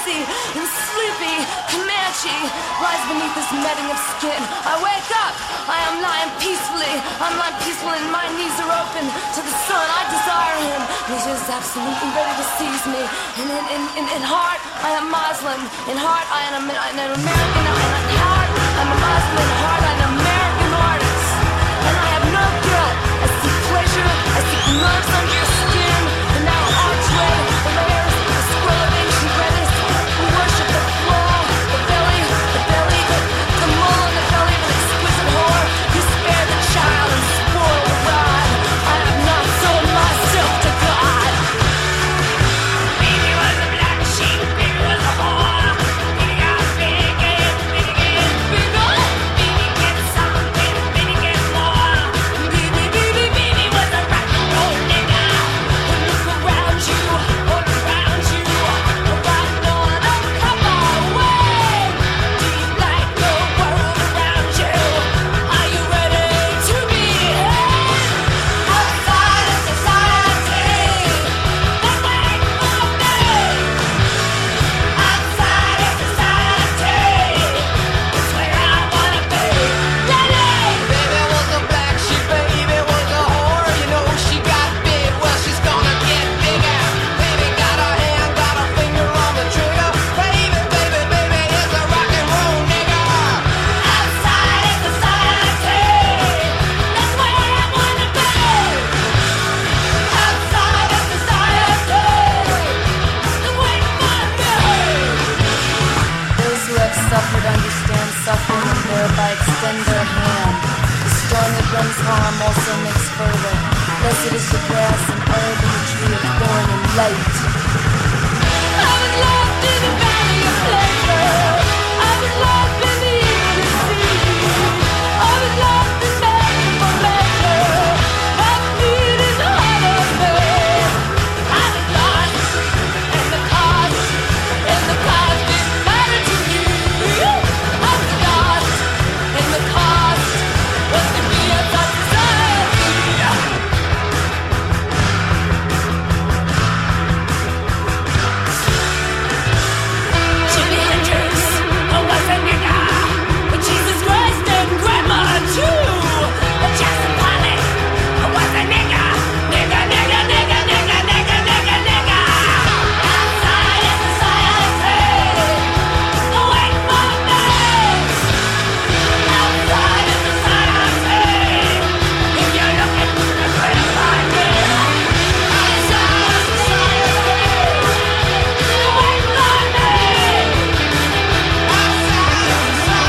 lazy and sleepy Comanche lies beneath this netting of skin. I wake up, I am lying peacefully. I'm lying peacefully and my knees are open to the sun. I desire him. He's just absolutely ready to seize me. And in heart, I am Muslim. In heart, I am an American. In heart, I'm a Muslim. In heart, I'm an American artist. And I have no guilt. I seek pleasure. I seek nerves under your skin. And now archway, the layers, the squirrel of ancient redness. We worship the floor, the belly, the mole in the belly of an exquisite whore. You spare the child and spoil the rod. I have not sold myself to God. Baby was a black sheep, baby was a whore. Baby got big and bigger. Baby get something, baby get more. Baby was a rock and roll nigga. Look around you, look around you. Around on a couple way. Do you like the world around you? Are you ready to be outside of society? That's where you wanna be. Outside of society. That's where I wanna be. Baby was a black sheep, baby was a whore. You know she got big, well she's gonna get bigger. Baby got her hand, got her finger on the trigger. Baby is a rock and roll nigga. Outside of society, that's where I wanna be. Outside of society, the way you wanna be. Those who have suffered understand suffering and thereby extend their hand. The storm that brings harm also makes further. Blessed is the grass and herb and the tree of thorn and light. I was lost in the valley of pleasure. I was lost in the sea. I was lost in begging for pleasure. My feet in the heart of me. I was lost, and the cost didn't matter to me. I was lost, and the cost was to be a society. Jimi Hendrix was a nigga. Jesus Christ and Grandma too. Jackson Pollock was a nigga. Nigga. Outside of society, wait for me. Outside of society, if you're looking, you're gonna find me. Outside of society, wait for me. Outside of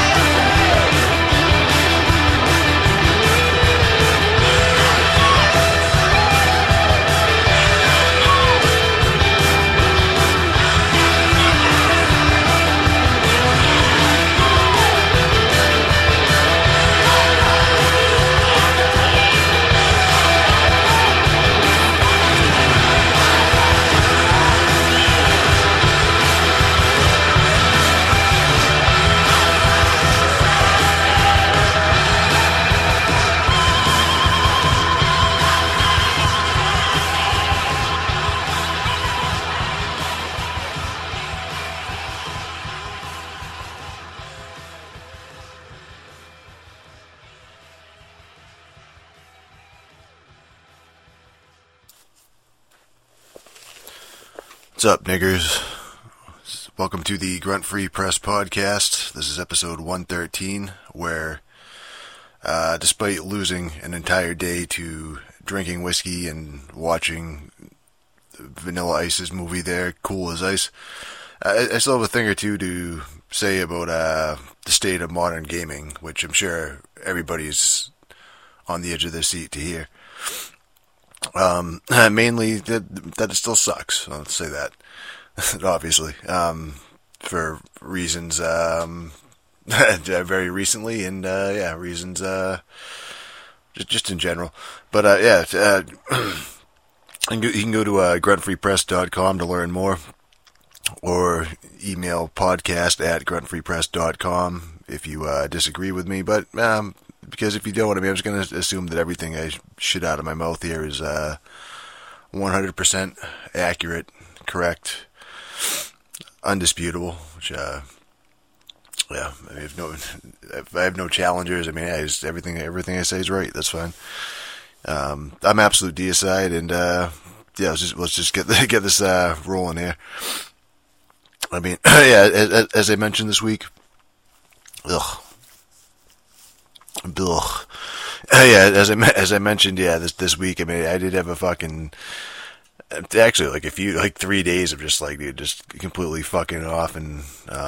What's up, niggers? Welcome to the Grunt Free Press podcast. This is episode 113, where, despite losing an entire day to drinking whiskey and watching Vanilla Ice's movie there, Cool as Ice, I still have a thing or two to say about the state of modern gaming, which I'm sure everybody's on the edge of their seat to hear. Mainly that it still sucks. I'll say that, obviously, for reasons, very recently and, reasons, just in general. But, you can go to, gruntfreepress.com to learn more, or email podcast@gruntfreepress.com if you, disagree with me, but, because if you don't, I'm just going to assume that everything I shit out of my mouth here is 100% accurate, correct. undisputable, which, yeah, I mean, if I have no challengers, I mean, yeah, everything I say is right, that's fine. I'm absolute deicide, and, yeah, let's just get this, rolling here. I mean, yeah, as I mentioned this week, yeah, as I mentioned, yeah, this week, I mean, I did have a fucking, actually, like 3 days of just like, dude, just completely fucking off and,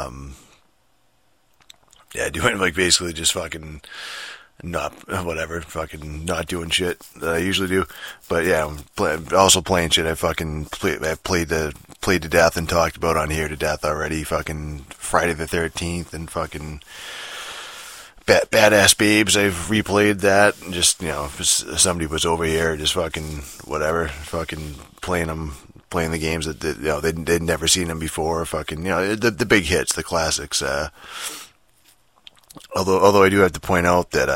yeah, doing like basically just fucking not doing shit that I usually do. But yeah, also playing shit I played to death and talked about on here to death already. Fucking Friday the 13th and fucking Badass Babes. I've replayed that and just, if somebody was over here, just fucking whatever, fucking playing the games that they'd never seen them before. Fucking, the big hits, the classics. Although I do have to point out that,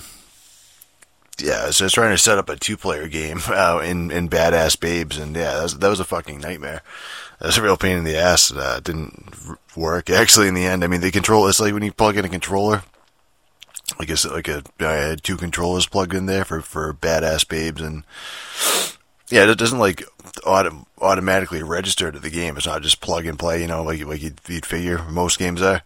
yeah, so I was trying to set up a 2-player game in Badass Babes, and yeah, that was a fucking nightmare. That was a real pain in the ass. It didn't work actually in the end. I mean, it's like when you plug in a controller. I had 2 controllers plugged in there for Badass Babes, and yeah, it doesn't like automatically register to the game. It's not just plug and play, like you'd figure most games are.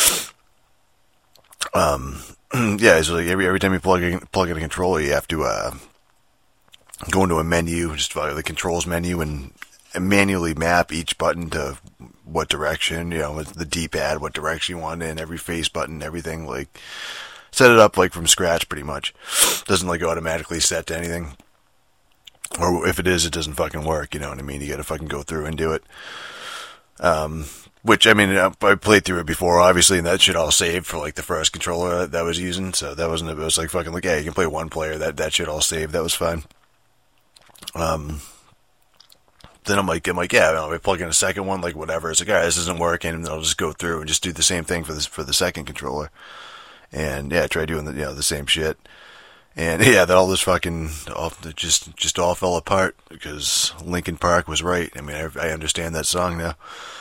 Yeah, so like every time you plug in a controller, you have to go into a menu, just the controls menu, and manually map each button to what direction, with the D-pad, what direction you want in, every face button, everything, like set it up like from scratch pretty much. Doesn't like automatically set to anything. Or if it is, it doesn't fucking work, you know what I mean? You gotta fucking go through and do it. Which, I mean, I played through it before, obviously, and that shit all saved for, like, the first controller that I was using, so that wasn't, it was like fucking, like, yeah, you can play 1 player, that shit all saved, that was fine. Then I'm like, yeah, I plug in a second one, like, whatever, it's like, alright, this isn't working, and then I'll just go through and just do the same thing for the second controller. And, yeah, try doing the same shit. And, yeah, that all this fucking, just all fell apart, because Linkin Park was right. I mean, I understand that song now.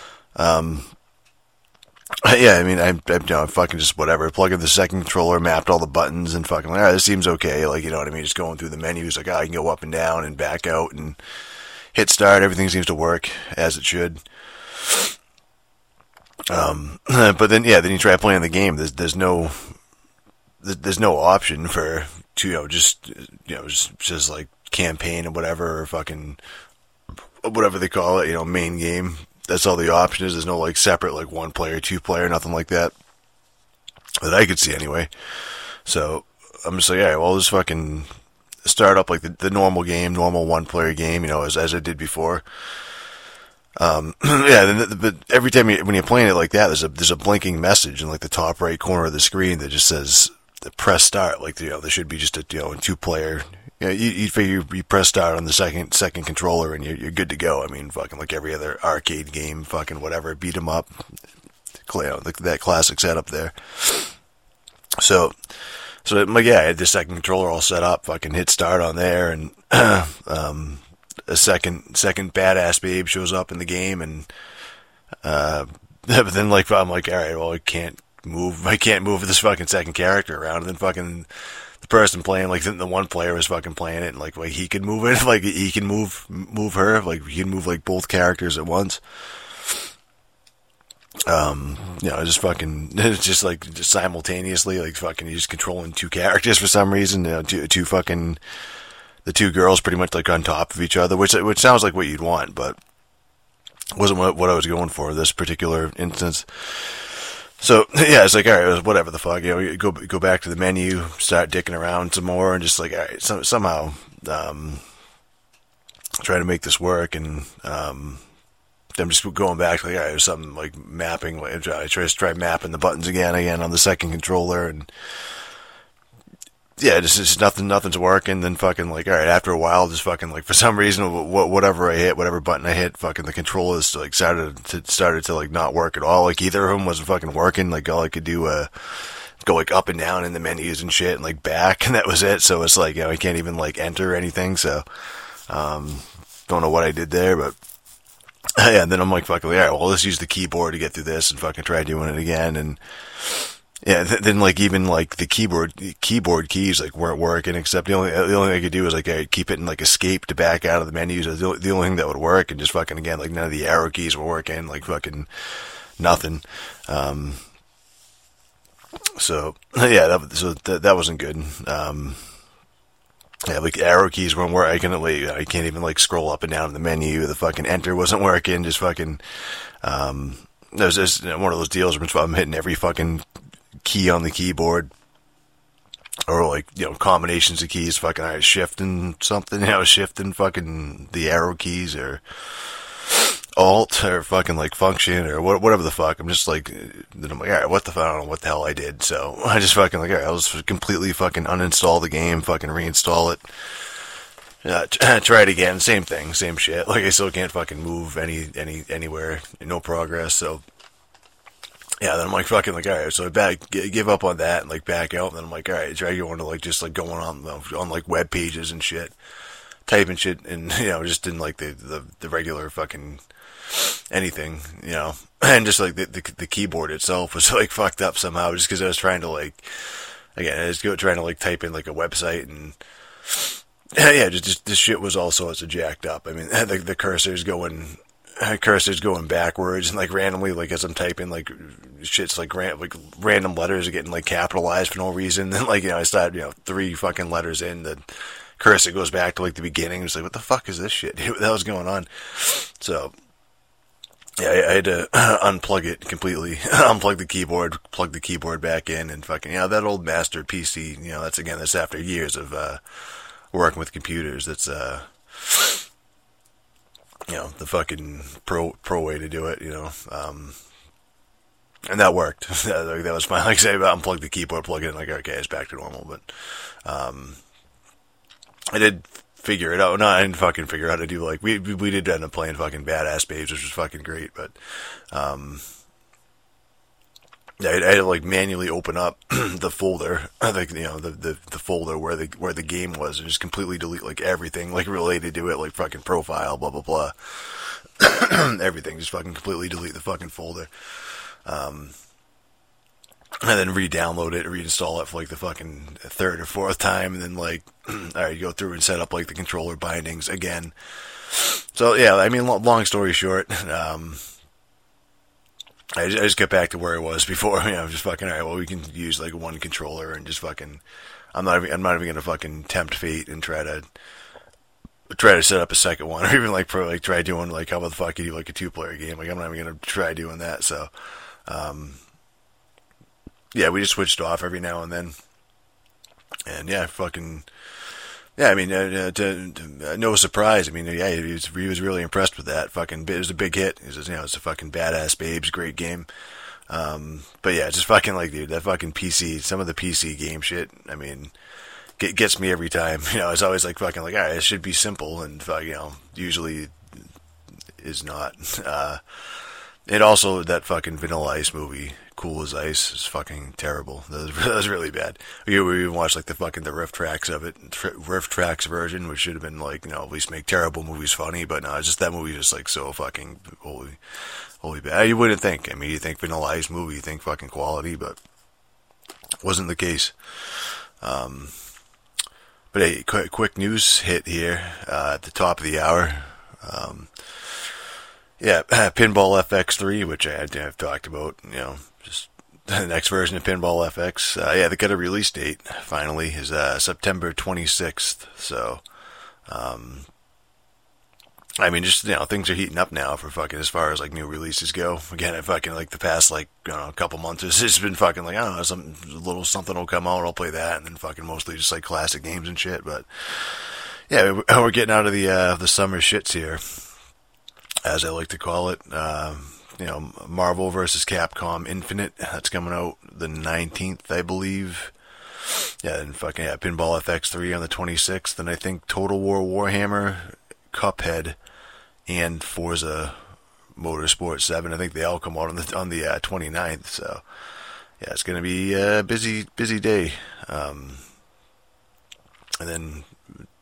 Yeah, I mean, I'm fucking just whatever. Plug in the second controller, mapped all the buttons, and fucking, alright, this seems okay. Like, you know what I mean? Just going through the menus, like, I can go up and down and back out and hit start. Everything seems to work as it should. But then, yeah, then you try playing the game. There's no option for just like campaign or whatever, or fucking whatever they call it, main game. That's all the option is. There's no like separate like 1 player, 2 player, nothing like that I could see anyway. So I'm just like, alright, well, I'll just fucking start up like the normal game, normal 1 player game, as I did before. Yeah, but every time when you're playing it like that, there's a blinking message in like the top right corner of the screen that just says press start. Like, there should be just a 2-player. You figure you press start on the second controller and you're good to go. I mean, fucking like every other arcade game, fucking whatever, beat 'em up, that classic setup there. So like, yeah, I had the second controller all set up, fucking hit start on there, and a second Badass Babe shows up in the game, and but then like I'm like, all right, well, I can't move this fucking second character around, and then fucking the person playing, like the 1 player was fucking playing it, and like he can move it, like he can move her, like he can move like both characters at once. Just fucking, just simultaneously, like fucking, you're just controlling 2 characters for some reason. Two fucking, the 2 girls pretty much like on top of each other, which sounds like what you'd want, but wasn't what I was going for this particular instance. So yeah, it's like, all right, whatever the fuck, you go back to the menu, start dicking around some more, and just like, all right, somehow try to make this work, and I'm just going back, like, all right, there's something like mapping. Like, I try mapping the buttons again on the second controller, and yeah, just nothing's working. Then fucking like, all right, after a while, just fucking like for some reason, whatever button I hit, fucking the controllers like started to like not work at all. Like either of them wasn't fucking working. Like all I could do go like up and down in the menus and shit, and like back, and that was it. So it's like, I can't even like enter anything. So don't know what I did there, but Yeah, and then I'm like, fucking, all right, well, let's use the keyboard to get through this and fucking try doing it again. And yeah, then like even like the keyboard keys like weren't working, except the only thing I could do was like I keep hitting like escape to back out of the menus. The only thing that would work, and just fucking again, like none of the arrow keys were working, like fucking nothing. So yeah, that wasn't good. Yeah, like arrow keys weren't working. I can't even like scroll up and down in the menu. The fucking enter wasn't working. Just fucking. There's just one of those deals where I'm hitting every fucking key on the keyboard, or like combinations of keys. Fucking I was shifting something. I was shifting fucking the arrow keys or alt or fucking like function or whatever the fuck. I'm just like, then I'm like, all right, what the fuck? I don't know what the hell I did. So I just fucking like, all right, I'll just completely fucking uninstall the game, fucking reinstall it. Try it again, same thing, same shit. Like I still can't fucking move anywhere, no progress. So yeah, then I'm like fucking like, all right, so I give up on that and like back out. And then I'm like, all right, try going to like just like going on like web pages and shit, typing shit, and just in like the regular fucking anything, and just like the keyboard itself was like fucked up somehow, just because I was trying to like, again, I was trying to like type in like a website, and yeah, just this shit was all sorts of jacked up. I mean, the cursor's going backwards, and like randomly, like as I'm typing, like shit's like random letters are getting like capitalized for no reason. Then like I started 3 fucking letters in, the cursor goes back to like the beginning. It's like, what the fuck is this shit? What the hell's going on? So yeah, I had to unplug it completely, unplug the keyboard, plug the keyboard back in, and fucking that old master PC. That's after years of working with computers. That's the fucking pro way to do it. And that worked. That was fine. Like I say, unplug the keyboard, plug it in, like okay, it's back to normal. But I did figure it out. No, I didn't fucking figure out how to do, like, we did end up playing fucking Badass Babes, which was fucking great, but, yeah, I had to, like, manually open up the folder, like, the folder where the game was, and just completely delete, like, everything, like, related to it, like, fucking profile, blah, blah, blah. Everything, just fucking completely delete the fucking folder. And then re-download it, reinstall it for like the fucking 3rd or 4th time, and then like, alright, go through and set up like the controller bindings again. So yeah, I mean, long story short, I just get back to where I was before. Just fucking, alright, well, we can use like one controller and just fucking, I'm not even gonna fucking tempt fate and try to set up a second one, or even like try doing like, how about the fuck you do like a 2-player game? Like I'm not even gonna try doing that. So, yeah, we just switched off every now and then, and yeah, fucking, yeah. I mean, no surprise. I mean, yeah, he was really impressed with that. Fucking, it was a big hit. It's a fucking Badass Babes, great game. But yeah, just fucking like, dude, that fucking PC, some of the PC game shit. I mean, gets me every time. It's always like fucking like, all right, it should be simple, and usually is not. And also that fucking Vanilla Ice movie, Cool as Ice, is fucking terrible. That was really bad. We even watched like the riff tracks of it, riff tracks version, which should have been like, at least make terrible movies funny. But no, it's just that movie just like so fucking holy bad. You wouldn't think. I mean, you think Vanilla Ice movie, you think fucking quality, but wasn't the case. But hey, quick news hit here at the top of the hour. Yeah, Pinball FX3, which I've talked about, just the next version of Pinball FX. Yeah, they got a release date, finally, is September 26th. So, I mean, just, things are heating up now for fucking, as far as, like, new releases go. Again, I fucking, like, the past, like, couple months, it's been fucking, like, I don't know, a little something will come out, I'll play that, and then fucking mostly just, like, classic games and shit. But, yeah, we're getting out of the summer shits here, as I like to call it. Marvel vs. Capcom Infinite, that's coming out the 19th, I believe. Yeah, and fucking, yeah, Pinball FX3 on the 26th, and I think Total War Warhammer, Cuphead, and Forza Motorsport 7, I think they all come out on the 29th, so, yeah, it's gonna be a busy day. And then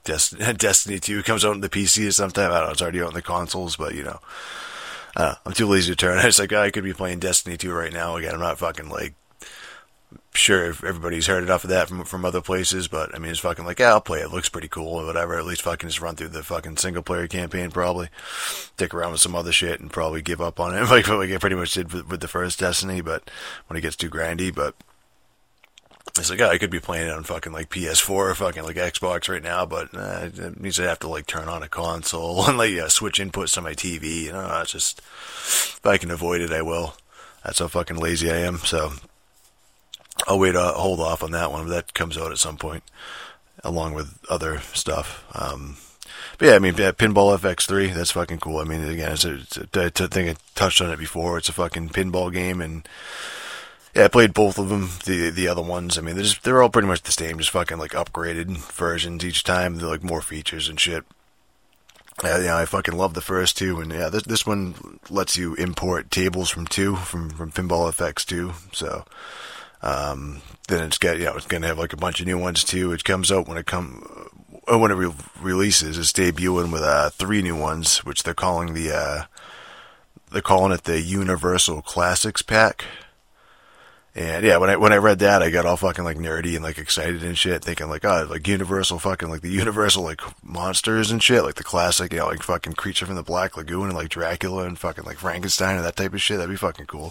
Destiny 2 comes out on the PC sometime. I don't know, it's already out on the consoles, but, I'm too lazy to turn. It's like, I could be playing Destiny 2 right now. Again, I'm not fucking, sure if everybody's heard enough of that from other places, but, I mean, it's fucking I'll play it. It looks pretty cool or whatever. At least fucking just run through the fucking single-player campaign, probably. Dick around with some other shit and probably give up on it, like I pretty much did with the first Destiny, but when it gets too grindy, but it's I could be playing it on fucking PS4 or fucking Xbox right now, but it means I have to turn on a console and switch inputs on my TV. It's just, if I can avoid it, I will. That's how fucking lazy I am. So I'll hold off on that one, but that comes out at some point along with other stuff. But yeah, I mean, Pinball FX3, that's fucking cool. I mean, again, I think I touched on it before. It's a fucking pinball game, and yeah, I played both of them. The other ones, I mean, they're all pretty much the same, just fucking upgraded versions each time. They're more features and shit. Yeah, I fucking love the first two, and yeah, this one lets you import tables from Pinball FX2. So then it's gonna have a bunch of new ones too. It comes out when it releases. It's debuting with 3 new ones, which they're calling it the Universal Classics Pack. And yeah, when I read that, I got all fucking nerdy and excited and shit, thinking Universal fucking the Universal monsters and shit, the classic, fucking Creature from the Black Lagoon and Dracula and fucking Frankenstein and that type of shit. That'd be fucking cool.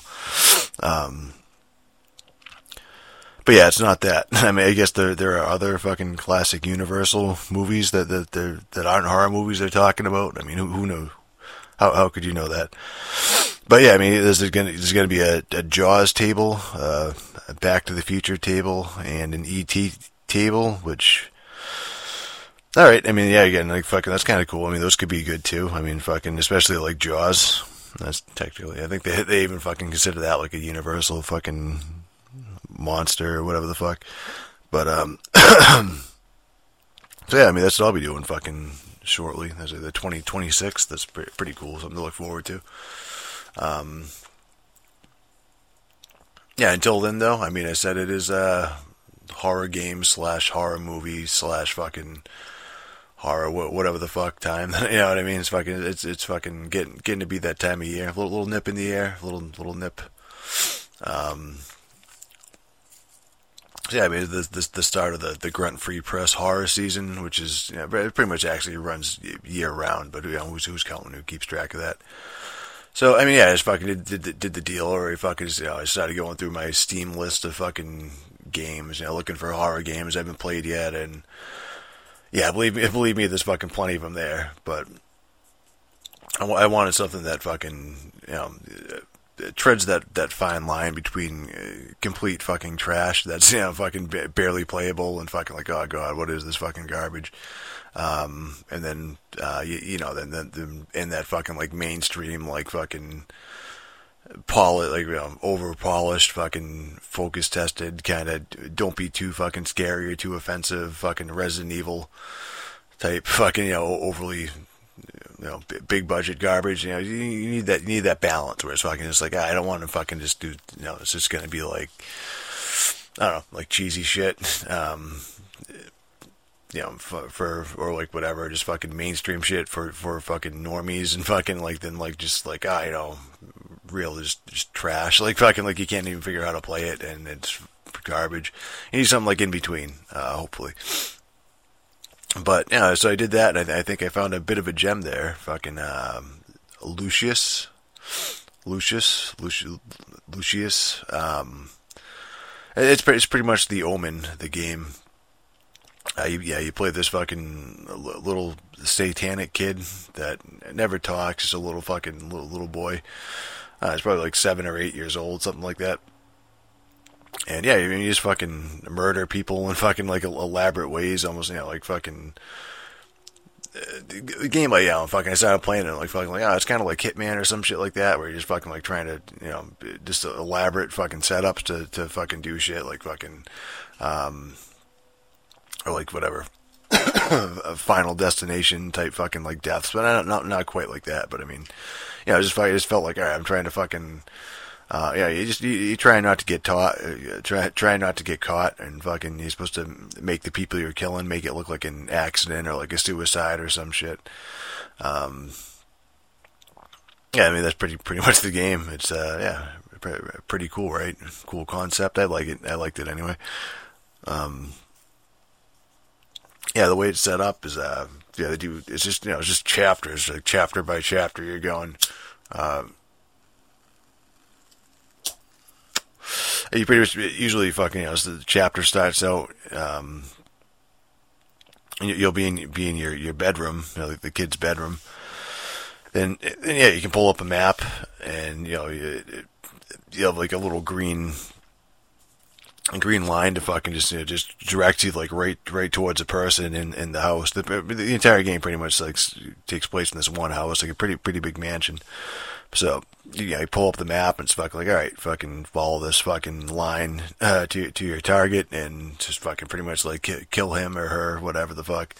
But yeah, it's not that. I mean, I guess there are other fucking classic Universal movies that aren't horror movies they're talking about. I mean, who knows? How could you know that? But yeah, I mean, there's gonna be a Jaws table, a Back to the Future table, and an E.T. table. Which, all right. I mean, yeah, again, fucking, that's kind of cool. I mean, those could be good too. I mean, fucking, especially Jaws. That's technically, I think they even fucking consider that a Universal fucking monster or whatever the fuck. But so yeah, I mean, that's what I'll be doing fucking shortly. That's the 2026. That's pretty cool. Something to look forward to. Yeah, until then though, I mean, I said it is a horror game / horror movie / fucking horror, whatever the fuck time. You know what I mean? It's fucking getting to be that time of year. A little nip in the air, little nip. So yeah, I mean, the start of the Grunt Free Press horror season, which is, it pretty much actually runs year round, but who's counting? Who keeps track of that? So, I mean, yeah, I just fucking did the deal, or I fucking I started going through my Steam list of fucking games, looking for horror games I haven't played yet, and yeah, believe me, there's fucking plenty of them there, but I wanted something that fucking, treads that fine line between complete fucking trash that's fucking barely playable and fucking oh god, what is this fucking garbage, and then then in that fucking mainstream fucking over polished fucking focus tested kind of don't be too fucking scary or too offensive fucking Resident Evil type fucking overly big budget garbage. You need that balance where it's fucking just I don't want to fucking just do, it's just gonna be I don't know, cheesy shit, for or whatever, just fucking mainstream shit for fucking normies and fucking real just trash, fucking you can't even figure out how to play it and it's garbage. You need something in between, hopefully. But yeah, so I did that, and I think I found a bit of a gem there. Fucking Lucius. It's pretty much the Omen, the game. You play this fucking little satanic kid that never talks. Just a little fucking little boy. He's probably 7 or 8 years old, something like that. And yeah, you just fucking murder people in fucking elaborate ways, almost fucking the game. Fucking I started playing it it's kind of like Hitman or some shit like that, where you're just fucking trying to just elaborate fucking setups to fucking do shit fucking or whatever a Final Destination type fucking deaths, but not quite like that. But I mean, I just felt alright, I'm trying to fucking you try not to get caught. Try not to get caught, and fucking you're supposed to make the people you're killing make it look like an accident or like a suicide or some shit. Yeah, I mean that's pretty much the game. It's pretty cool, right? Cool concept. I like it. I liked it anyway. Yeah, the way it's set up is they do. It's just chapters, like chapter by chapter. You're going. You pretty much usually fucking so the chapter starts out. You'll be in your bedroom, like the kid's bedroom. Then yeah, you can pull up a map, and you have like a little green line to fucking just direct you like right towards a person in the house. The entire game pretty much like takes place in this one house, like a pretty big mansion. So you pull up the map and it's fucking like, all right, fucking follow this fucking line to your target and just fucking pretty much like kill him or her, whatever the fuck.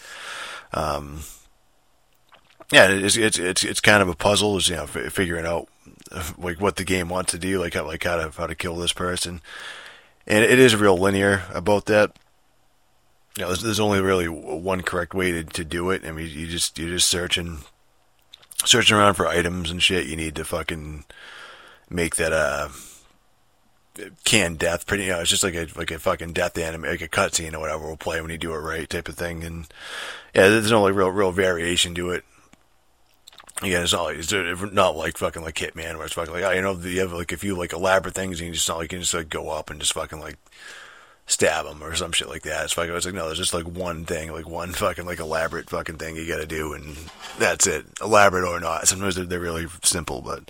Yeah, it's kind of a puzzle, is figuring out like what the game wants to do, like how to kill this person. And it is real linear about that. There's only really one correct way to do it. I mean, you're just searching around for items and shit. You need to fucking make that canned death pretty. It's just like a fucking death anime, like a cutscene or whatever will play when you do it right, type of thing. And yeah, there's no like real variation to it. Again, it's not like fucking like Hitman, where it's fucking like, you have like a few like elaborate things, and you can just like go up and just fucking like stab them or some shit like that. It's like, no, there's just like one thing, like one fucking like elaborate fucking thing you gotta do, and that's it, elaborate or not. Sometimes they're really simple, but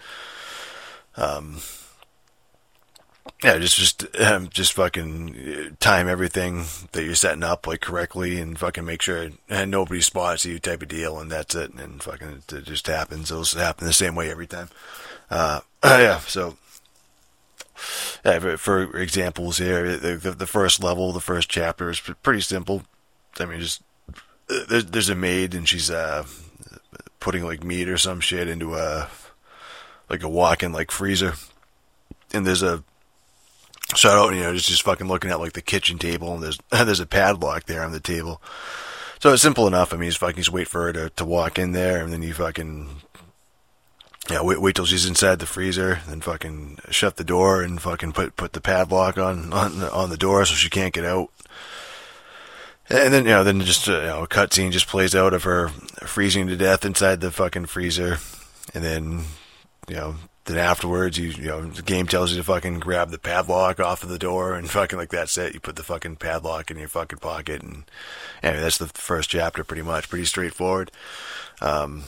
yeah, just fucking time everything that you're setting up like correctly, and fucking make sure nobody spots you, type of deal, and that's it. And fucking it just happens. It'll happen the same way every time. Yeah. So, yeah, for examples here, the first level, the first chapter is pretty simple. I mean, just there's a maid, and she's putting like meat or some shit into a walk-in like freezer, and there's a shut out, just fucking looking at like the kitchen table, and there's a padlock there on the table. So it's simple enough. I mean, just wait for her to walk in there, and then you fucking wait till she's inside the freezer, then fucking shut the door and fucking put the padlock on the door so she can't get out. And then then just a cutscene just plays out of her freezing to death inside the fucking freezer, and then then afterwards, the game tells you to fucking grab the padlock off of the door, and fucking like that's it. You put the fucking padlock in your fucking pocket, and anyway, that's the first chapter pretty much. Pretty straightforward. Then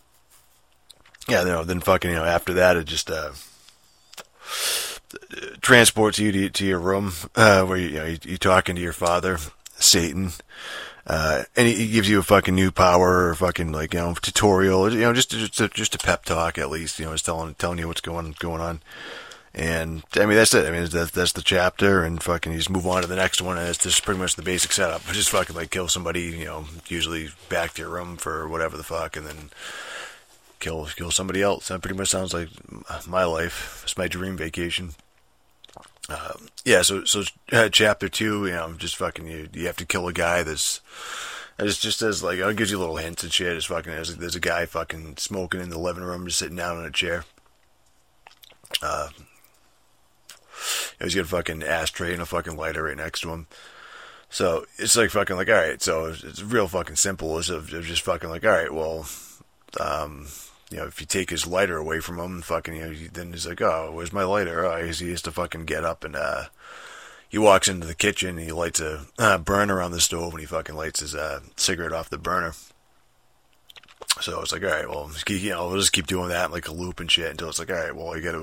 fucking, after that, it just transports you to your room, where you're talking to your father, Satan. And he gives you a fucking new power, or fucking like tutorial, just a pep talk at least, just telling you what's going on. And I mean that's it. I mean that's the chapter, and fucking you just move on to the next one, and it's just pretty much the basic setup. Just fucking like kill somebody, usually back to your room for whatever the fuck, and then kill somebody else. That pretty much sounds like my life. It's my dream vacation. So chapter 2, just fucking you have to kill a guy that's just as like, I'll give you little hints and shit. It's fucking there's a guy fucking smoking in the living room, just sitting down on a chair. He's got a fucking ashtray and a fucking lighter right next to him. So it's like fucking like, all right, so it's real fucking simple. It's just fucking like, all right, well, if you take his lighter away from him, fucking, then he's like, oh, where's my lighter? Oh, he has to fucking get up, and he walks into the kitchen, and he lights a burner on the stove, and he fucking lights his cigarette off the burner. So it's like, all right, well, we'll just keep doing that in like a loop and shit until it's like, all right, well, you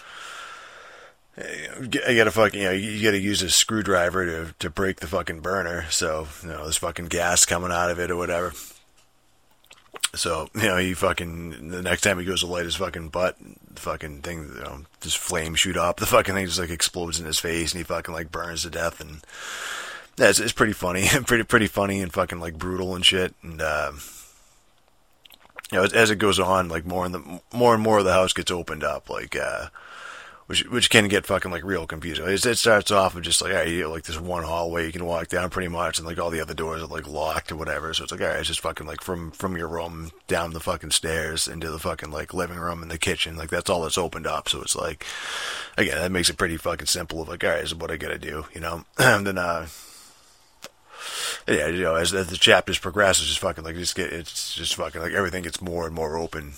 gotta use a screwdriver to break the fucking burner. So there's fucking gas coming out of it or whatever. So, he fucking, the next time he goes to light his fucking butt, the fucking thing, just flames shoot up. The fucking thing just like explodes in his face, and he fucking like burns to death. And it's pretty funny, pretty funny, and fucking like brutal and shit. And as it goes on, like more and more of the house gets opened up. Like which can get fucking like real confusing. It starts off with just like, all right, you like this one hallway you can walk down pretty much, and like all the other doors are like locked or whatever. So it's like, all right, it's just fucking like from your room down the fucking stairs into the fucking like living room and the kitchen. Like that's all that's opened up. So it's like, again, that makes it pretty fucking simple. Of like, all right, this is what I gotta do, you know. And then yeah, you know, as the chapters progress, it's just fucking like it's just fucking like everything gets more and more open.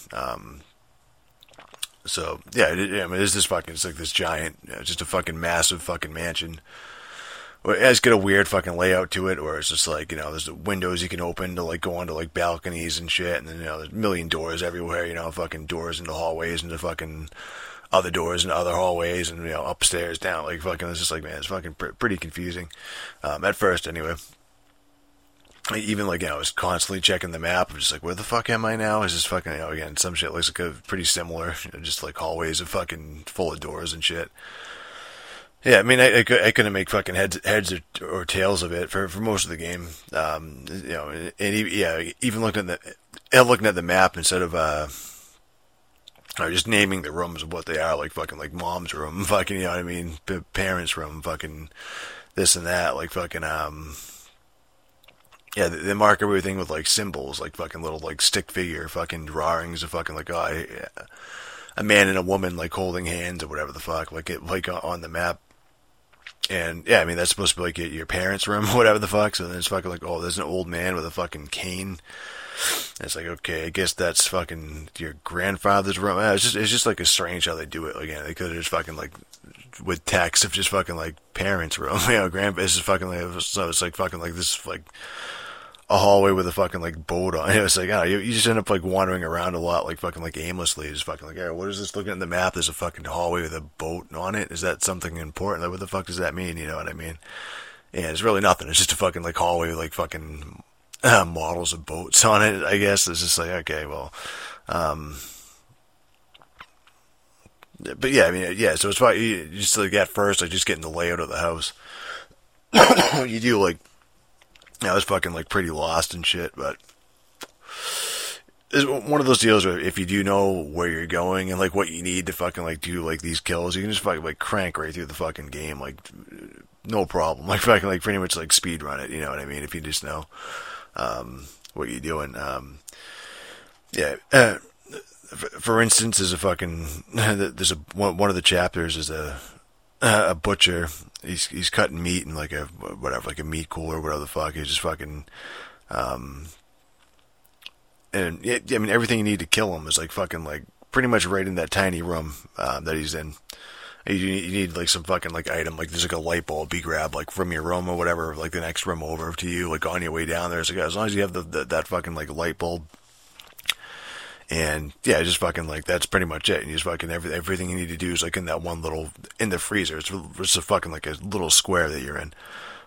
So yeah, I mean, it's like this giant, you know, just a fucking massive fucking mansion. It's got a weird fucking layout to it, or it's just like, you know, there's windows you can open to like go onto like balconies and shit, and then, you know, there's a million doors everywhere, you know, fucking doors into hallways, into fucking other doors into other hallways, and, you know, upstairs, down, like fucking, it's just like, man, it's fucking pretty confusing, at first anyway. Even like, you know, I was constantly checking the map. I'm just like, where the fuck am I now? Is this fucking, you know, again, some shit looks like pretty similar, you know, just like hallways of fucking full of doors and shit. Yeah, I mean, I couldn't make fucking heads or tails of it for most of the game. You know, and even looking at the map instead of or just naming the rooms of what they are, like fucking like mom's room, fucking, you know what I mean, parents' room, fucking this and that, like fucking yeah, they mark everything with like symbols, like fucking little like stick figure fucking drawings of fucking like a man and a woman like holding hands or whatever the fuck, like it like on the map. And yeah, I mean, that's supposed to be like your parents' room, whatever the fuck. So then it's fucking like, oh, there's an old man with a fucking cane. And it's like, okay, I guess that's fucking your grandfather's room. It's just like a strange how they do it. Again, they could have just fucking like with text of just fucking like parents' room, you know, this is fucking like, so it's like fucking like this like a hallway with a fucking like boat on it. It's like, oh, you just end up like wandering around a lot, like fucking like aimlessly, just fucking like, hey, what is this? Looking at the map, there's a fucking hallway with a boat on it. Is that something important? Like, what the fuck does that mean? You know what I mean? Yeah, it's really nothing. It's just a fucking like hallway with like fucking models of boats on it, I guess. It's just like, okay, well, but yeah, I mean, yeah, so it's probably you just like at first, like just getting the layout of the house. You do like, I was fucking like pretty lost and shit, but it's one of those deals where if you do know where you're going and like what you need to fucking like do like these kills, you can just fucking like crank right through the fucking game, like no problem. Like fucking like pretty much like speed run it, you know what I mean? If you just know what you're doing. Yeah. For instance, there's a fucking one of the chapters is a butcher. He's cutting meat in like a whatever, like a meat cooler or whatever the fuck. He's just fucking and yeah, I mean, everything you need to kill him is like fucking like pretty much right in that tiny room that he's in. You need like some fucking like item, like there's like a light bulb you grab like from your room or whatever, like the next room over to you, like on your way down there. So like, as long as you have that fucking like light bulb. And yeah, just fucking like that's pretty much it. And you just fucking everything you need to do is like in that one little in the freezer. It's a fucking like a little square that you're in.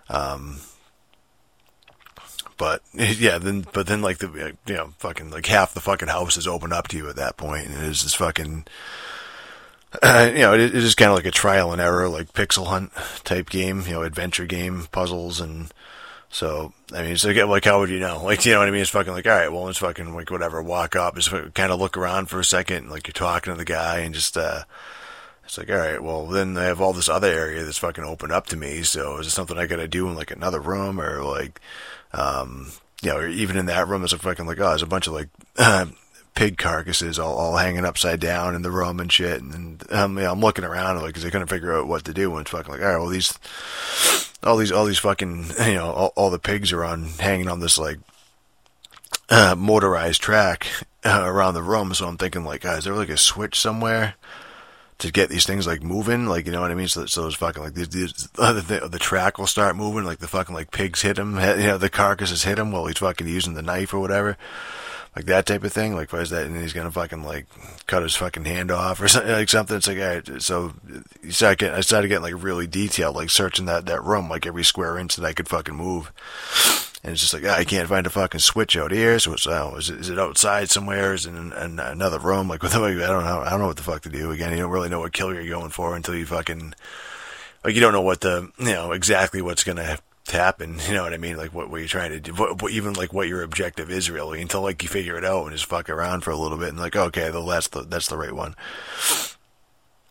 But yeah, then like the you know fucking like half the fucking house is open up to you at that point, and it is this fucking you know it is kind of like a trial and error like pixel hunt type game, you know, adventure game, puzzles and. So, I mean, so like, how would you know? Like, you know what I mean? It's fucking like, all right, well, it's fucking like whatever, walk up, just kind of look around for a second, and like you're talking to the guy, and just, it's like, all right, well, then I have all this other area that's fucking opened up to me, so is it something I gotta do in like another room, or like, you know, or even in that room, there's a fucking like, oh, there's a bunch of like, pig carcasses all hanging upside down in the room and shit, and you know, I'm looking around like, cause I couldn't figure out what to do, and it's fucking like, all right, well, all these fucking, you know, all the pigs are hanging on this like, motorized track, around the room, so I'm thinking like, is there like a switch somewhere to get these things like moving, like, you know what I mean, so it's fucking like, the track will start moving, like the fucking like pigs hit him, you know, the carcasses hit him while he's fucking using the knife or whatever. Like that type of thing, like why is that? And he's gonna fucking like cut his fucking hand off or something. Like something. It's like, all right, so I started getting like really detailed, like searching that room, like every square inch that I could fucking move. And it's just like, I can't find a fucking switch out here. So it's is it outside somewhere? Is it in another room? Like what the fuck? I don't know what the fuck to do. Again, you don't really know what kill you're going for until you fucking like you don't know what exactly what's gonna happen, you know what I mean? Like what you're trying to do, even like what your objective is really, until like you figure it out and just fuck around for a little bit and like, okay, that's the right one.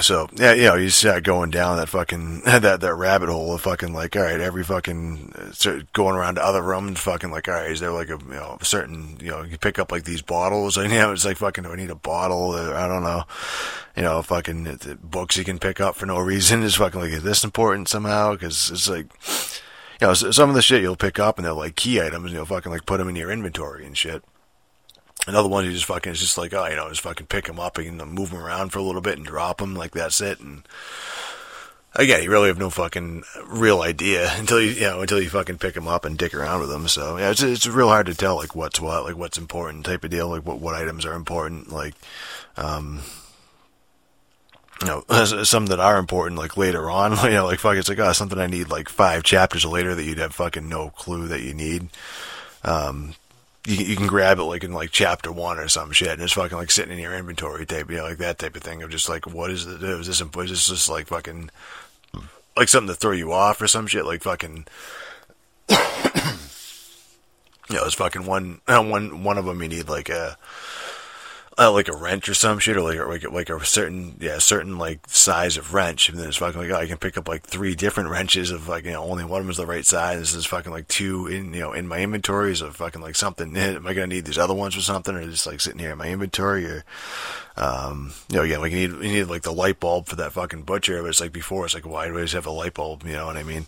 So, yeah, you start going down that fucking, that rabbit hole of fucking, like, alright, every fucking, start going around to other rooms, fucking, like, alright, is there, like, a certain, you pick up, like, these bottles, and, it's like, fucking, do I need a bottle, I don't know, fucking, books you can pick up for no reason, is fucking, like, is this important somehow, because it's, like, some of the shit you'll pick up, and they're, like, key items, fucking, like, put them in your inventory and shit. And other ones you just fucking, it's just like, just fucking pick them up and move them around for a little bit and drop them, like that's it. And again, you really have no fucking real idea until you fucking pick them up and dick around with them. So yeah, it's real hard to tell like what's what, like what's important type of deal, like what items are important, like some that are important like later on, like fuck, it's like something I need like 5 chapters later that you'd have fucking no clue that you need. You can grab it like in like chapter 1 or some shit, and it's fucking like sitting in your inventory type, like that type of thing of just like, what is it? Is this just like fucking like something to throw you off or some shit? Like fucking, it's fucking one of them you need like a wrench or some shit, or like a certain like size of wrench, and then it's fucking like, I can pick up like 3 different wrenches of like, only one of them is the right size. This is fucking like 2 in my inventories of fucking like something. Am I gonna need these other ones or something, or just like sitting here in my inventory, or like you need like the light bulb for that fucking butcher, but it's like before it's like, why do I just have a light bulb? You know what I mean?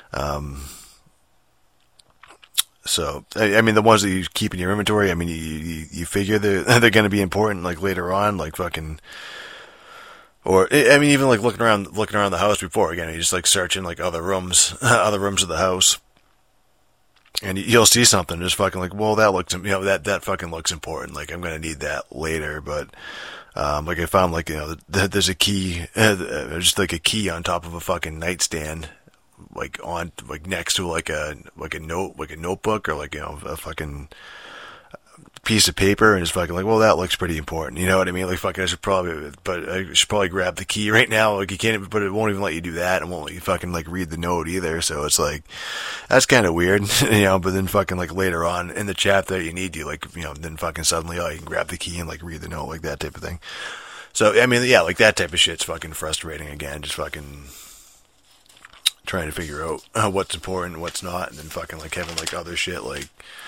So, I mean, the ones that you keep in your inventory, I mean, you figure they're going to be important, like, later on, like, fucking, or, I mean, even, like, looking around the house before, again, you're just, like, searching, like, other rooms of the house, and you'll see something, just fucking, like, well, that looks, that fucking looks important, like, I'm going to need that later, but, like, I found, like, there's a key, just, like, a key on top of a fucking nightstand, like on like next to like a notebook or like a fucking piece of paper, and it's fucking like, well, that looks pretty important, you know what I mean? Like fucking I should probably grab the key right now. Like you can't, but it won't even let you do that, and won't let you fucking like read the note either. So it's like that's kind of weird, But then fucking like later on in the chapter you need to like then fucking suddenly you can grab the key and like read the note, like that type of thing. So I mean yeah, like that type of shit's fucking frustrating. Again, just fucking trying to figure out what's important and what's not, and then fucking like having like other shit like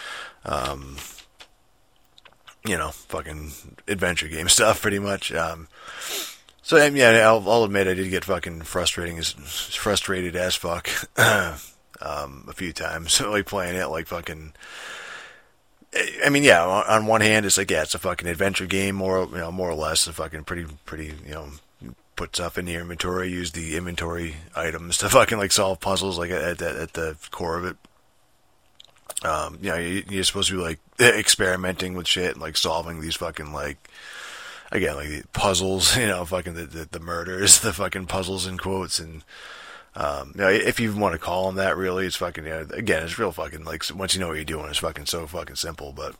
fucking adventure game stuff pretty much. So yeah, I'll admit I did get fucking frustrated as fuck a few times like playing it, like fucking I mean yeah, on one hand it's like, yeah, it's a fucking adventure game, more or less, a fucking pretty put stuff in the inventory, use the inventory items to fucking like solve puzzles, like at the core of it. You're supposed to be like experimenting with shit and like solving these fucking like, again, like the puzzles, fucking the murders, the fucking puzzles in quotes, and if you want to call them that, really, it's fucking, again, it's real fucking like, once you know what you're doing, it's fucking so fucking simple, but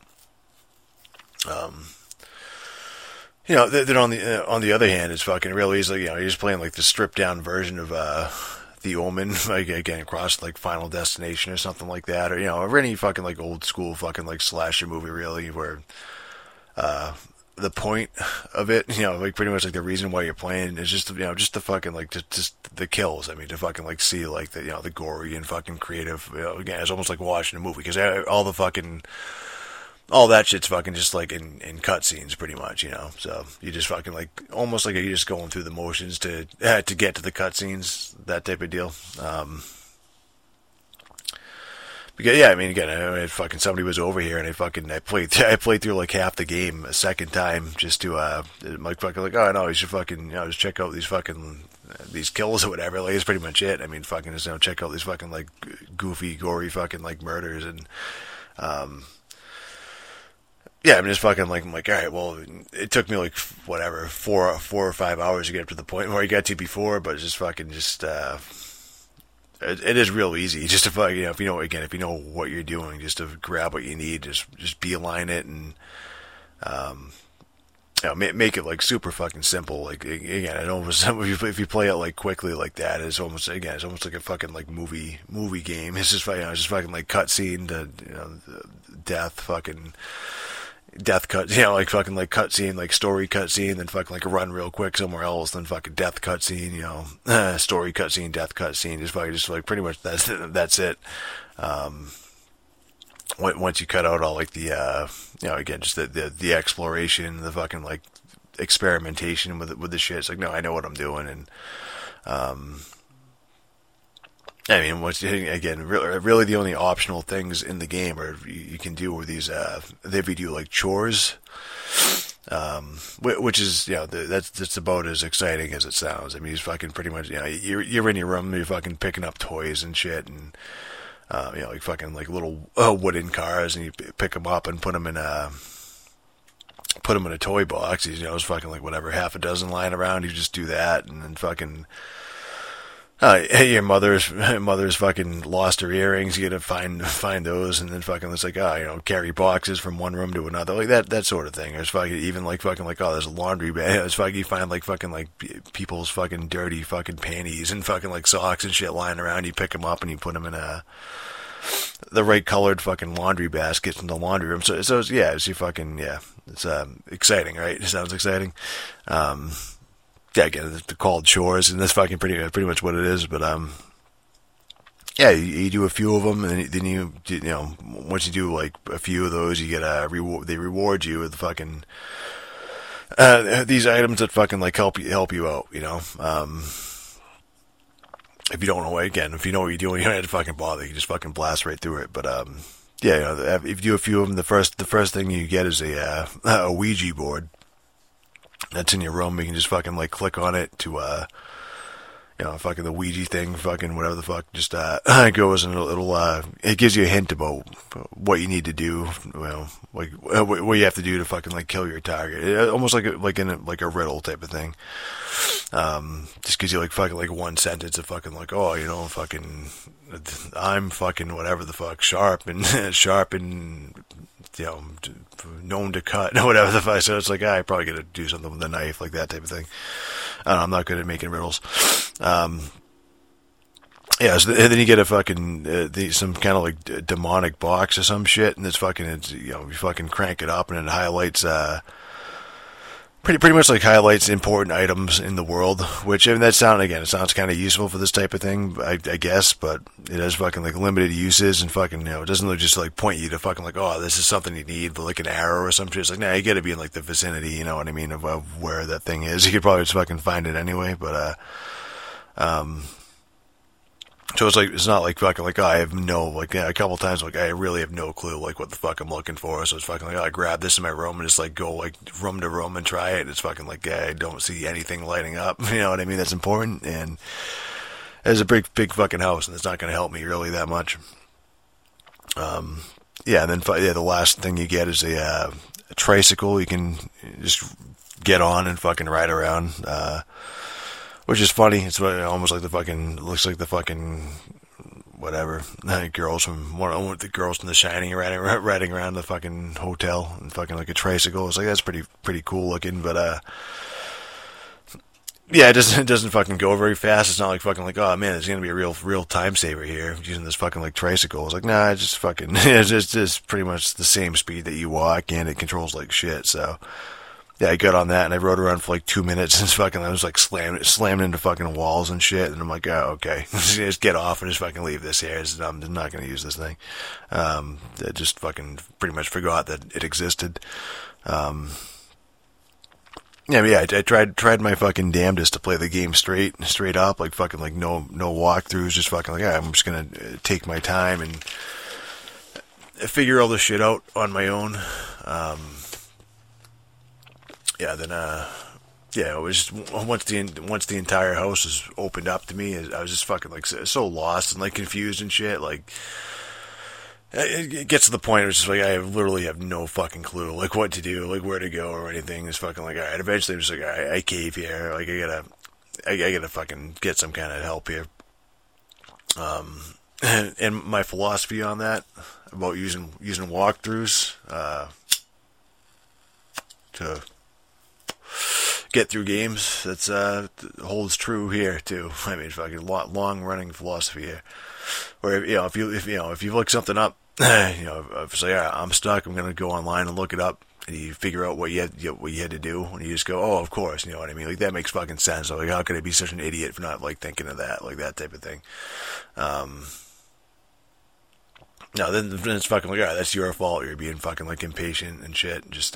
then on the other hand, it's fucking real easy. You're just playing like the stripped down version of The Omen, like again across like Final Destination or something like that, or any fucking like old school fucking like slasher movie, really, where the point of it, like pretty much like the reason why you're playing is just just the fucking like just the kills. I mean, to fucking like see like the the gory and fucking creative. Again, it's almost like watching a movie, because all that shit's fucking just like in cutscenes, pretty much, So you just fucking like almost like you're just going through the motions to get to the cutscenes, that type of deal. Because yeah, I mean, again, fucking somebody was over here and I played through like half the game a second time just to like fucking like, oh no, you should fucking just check out these fucking these kills or whatever. Like it's pretty much it. I mean, fucking just check out these fucking like goofy, gory fucking like murders and yeah, I'm just fucking like, I'm like, all right, well, it took me like, whatever, 4 or 5 hours to get up to the point where I got to before, but it's just fucking it is real easy just to fucking, if you know what you're doing, just to grab what you need, just beeline it and, make it like super fucking simple. Like, again, it almost, if you play it like quickly like that, it's almost like a fucking like movie game. It's just fucking like cutscene to, death, fucking, death cut, like fucking like cutscene, like story cutscene, then fucking like run real quick somewhere else, then fucking death cutscene, story cutscene, death cutscene, just like pretty much that's it. Once you cut out all like the again just the exploration, the fucking like experimentation with the shit, it's like, no, I know what I'm doing. And I mean, really the only optional things in the game are you can do are these they do like chores, which is that's about as exciting as it sounds. I mean, he's fucking pretty much you're in your room, you're fucking picking up toys and shit, and like fucking like little wooden cars, and you pick them up and put them in a toy box. It's fucking like whatever, half a dozen lying around. You just do that, and then fucking. Your mother's fucking lost her earrings. You gotta find those, and then fucking it's like carry boxes from one room to another, like that sort of thing. There's fucking even like fucking like there's a laundry bag. It's fucking you find like fucking like people's fucking dirty fucking panties and fucking like socks and shit lying around. You pick them up and you put them in the right colored fucking laundry baskets in the laundry room. So it's it's exciting, right? It sounds exciting. Again, they're called chores, and that's fucking pretty much what it is. But you do a few of them, and then you once you do like a few of those, you get a reward. They reward you with fucking these items that fucking like help you out. If you don't know, if you know what you're doing, you don't have to fucking bother. You can just fucking blast right through it. But if you do a few of them, the first thing you get is a Ouija board. That's in your room. You can just fucking like click on it to fucking the Ouija thing, fucking whatever the fuck, just it goes and it gives you a hint about what you need to do, like what you have to do to fucking like kill your target. Almost like a riddle type of thing. Just gives you like fucking like one sentence of fucking like, fucking I'm fucking whatever the fuck, sharp and known to cut or whatever the fuck. So it's like, I probably gotta do something with a knife, like that type of thing. I'm not good at making riddles. So then you get a fucking some kind of like demonic box or some shit, and you fucking crank it up, and it highlights pretty much like highlights important items in the world. Which, I mean, it sounds kind of useful for this type of thing, I guess, but it has fucking like limited uses, and fucking it doesn't really just like point you to fucking like, oh, this is something you need, like an arrow or some shit. It's like, nah, you got to be in like the vicinity, you know what I mean, of where that thing is. You could probably just fucking find it anyway, but so it's not like fucking like, I have no, like, a couple times like I really have no clue like what the fuck I'm looking for. So it's fucking like, I grab this in my room and just like go like room to room and try it. And it's fucking like, I don't see anything lighting up. You know what I mean? That's important. And it's a big fucking house, and it's not going to help me really that much. And then the last thing you get is a tricycle. You can just get on and fucking ride around. Which is funny. It's almost like looks like the fucking whatever girls from the girls from The Shining riding around the fucking hotel and fucking like a tricycle. It's like, that's pretty cool looking, but it doesn't fucking go very fast. It's not like fucking like, oh man, it's gonna be a real time saver here using this fucking like tricycle. It's like, nah, it's just fucking it's just pretty much the same speed that you walk, and it controls like shit. So. Yeah, I got on that, and I rode around for like 2 minutes, and I was like slammed into fucking walls and shit, and I'm like, oh, okay, just get off and just fucking leave this here. I'm not going to use this thing. I just fucking pretty much forgot that it existed. I tried my fucking damnedest to play the game straight up, like fucking like no walkthroughs, just fucking like, I'm just going to take my time and figure all this shit out on my own. It was just, once the entire house was opened up to me, I was just fucking like so lost and like confused and shit. Like, it gets to the point where it's just like, I literally have no fucking clue like what to do, like where to go or anything. It's fucking like, alright, eventually I'm just like, alright, I cave here. Like, I gotta fucking get some kind of help here. And my philosophy on that about using walkthroughs to get through games, that's holds true here too. I mean, fucking long running philosophy here. Where if you look something up, if it's like, I'm stuck, I'm gonna go online and look it up. and you figure out what you had to do, and you just go, oh, of course, you know what I mean? Like, that makes fucking sense. So, like, how could I be such an idiot for not, like, thinking of that, like, that type of thing. No, then it's fucking like, alright, that's your fault. You're being fucking, like, impatient and shit. Just,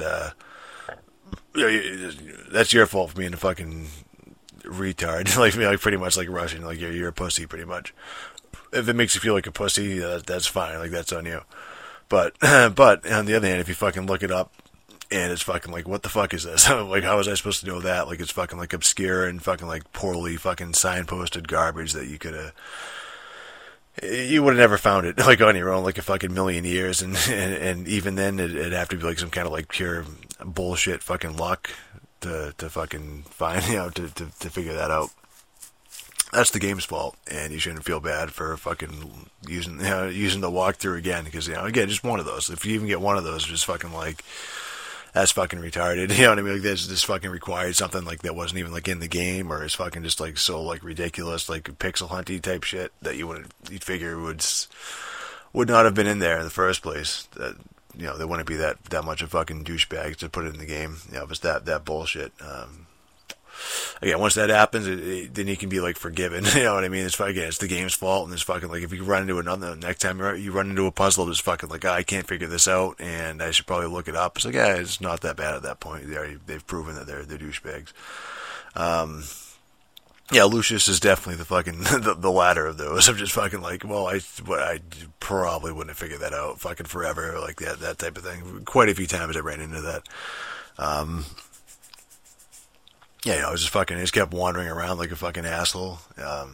that's your fault for being a fucking retard. like pretty much like Russian. Like, you're a pussy, pretty much. If it makes you feel like a pussy, that's fine. Like, that's on you. But on the other hand, if you fucking look it up, and it's fucking like, what the fuck is this? Like, how was I supposed to know that? Like, it's fucking, like, obscure and fucking, like, poorly fucking signposted garbage that you would have never found it, like, on your own, like, a fucking million years, and even then, it'd have to be, like, some kind of, like, pure bullshit fucking luck to fucking find, you know, to figure that out. That's the game's fault, and you shouldn't feel bad for fucking using the walkthrough again, because, you know, again, just one of those. If you even get one of those, just fucking, like, that's fucking retarded, you know what I mean? Like, this fucking required something, like, that wasn't even, like, in the game, or is fucking just, like, so, like, ridiculous, like, pixel hunty type shit that you'd figure would not have been in there in the first place. That, you know, there wouldn't be that much of fucking douchebags to put it in the game. You know, if it's that bullshit. Again, once that happens, then you can be, like, forgiven. You know what I mean? It's the game's fault, and it's fucking, like, if you run into next time you run into a puzzle that's fucking like, I can't figure this out, and I should probably look it up. It's like, yeah, it's not that bad at that point. They've proven that they're douchebags. Yeah, Lucius is definitely the fucking the latter of those. I'm just fucking like, well, I probably wouldn't have figured that out fucking forever, like that type of thing. Quite a few times I ran into that. Yeah, you know, I just kept wandering around like a fucking asshole. Yeah,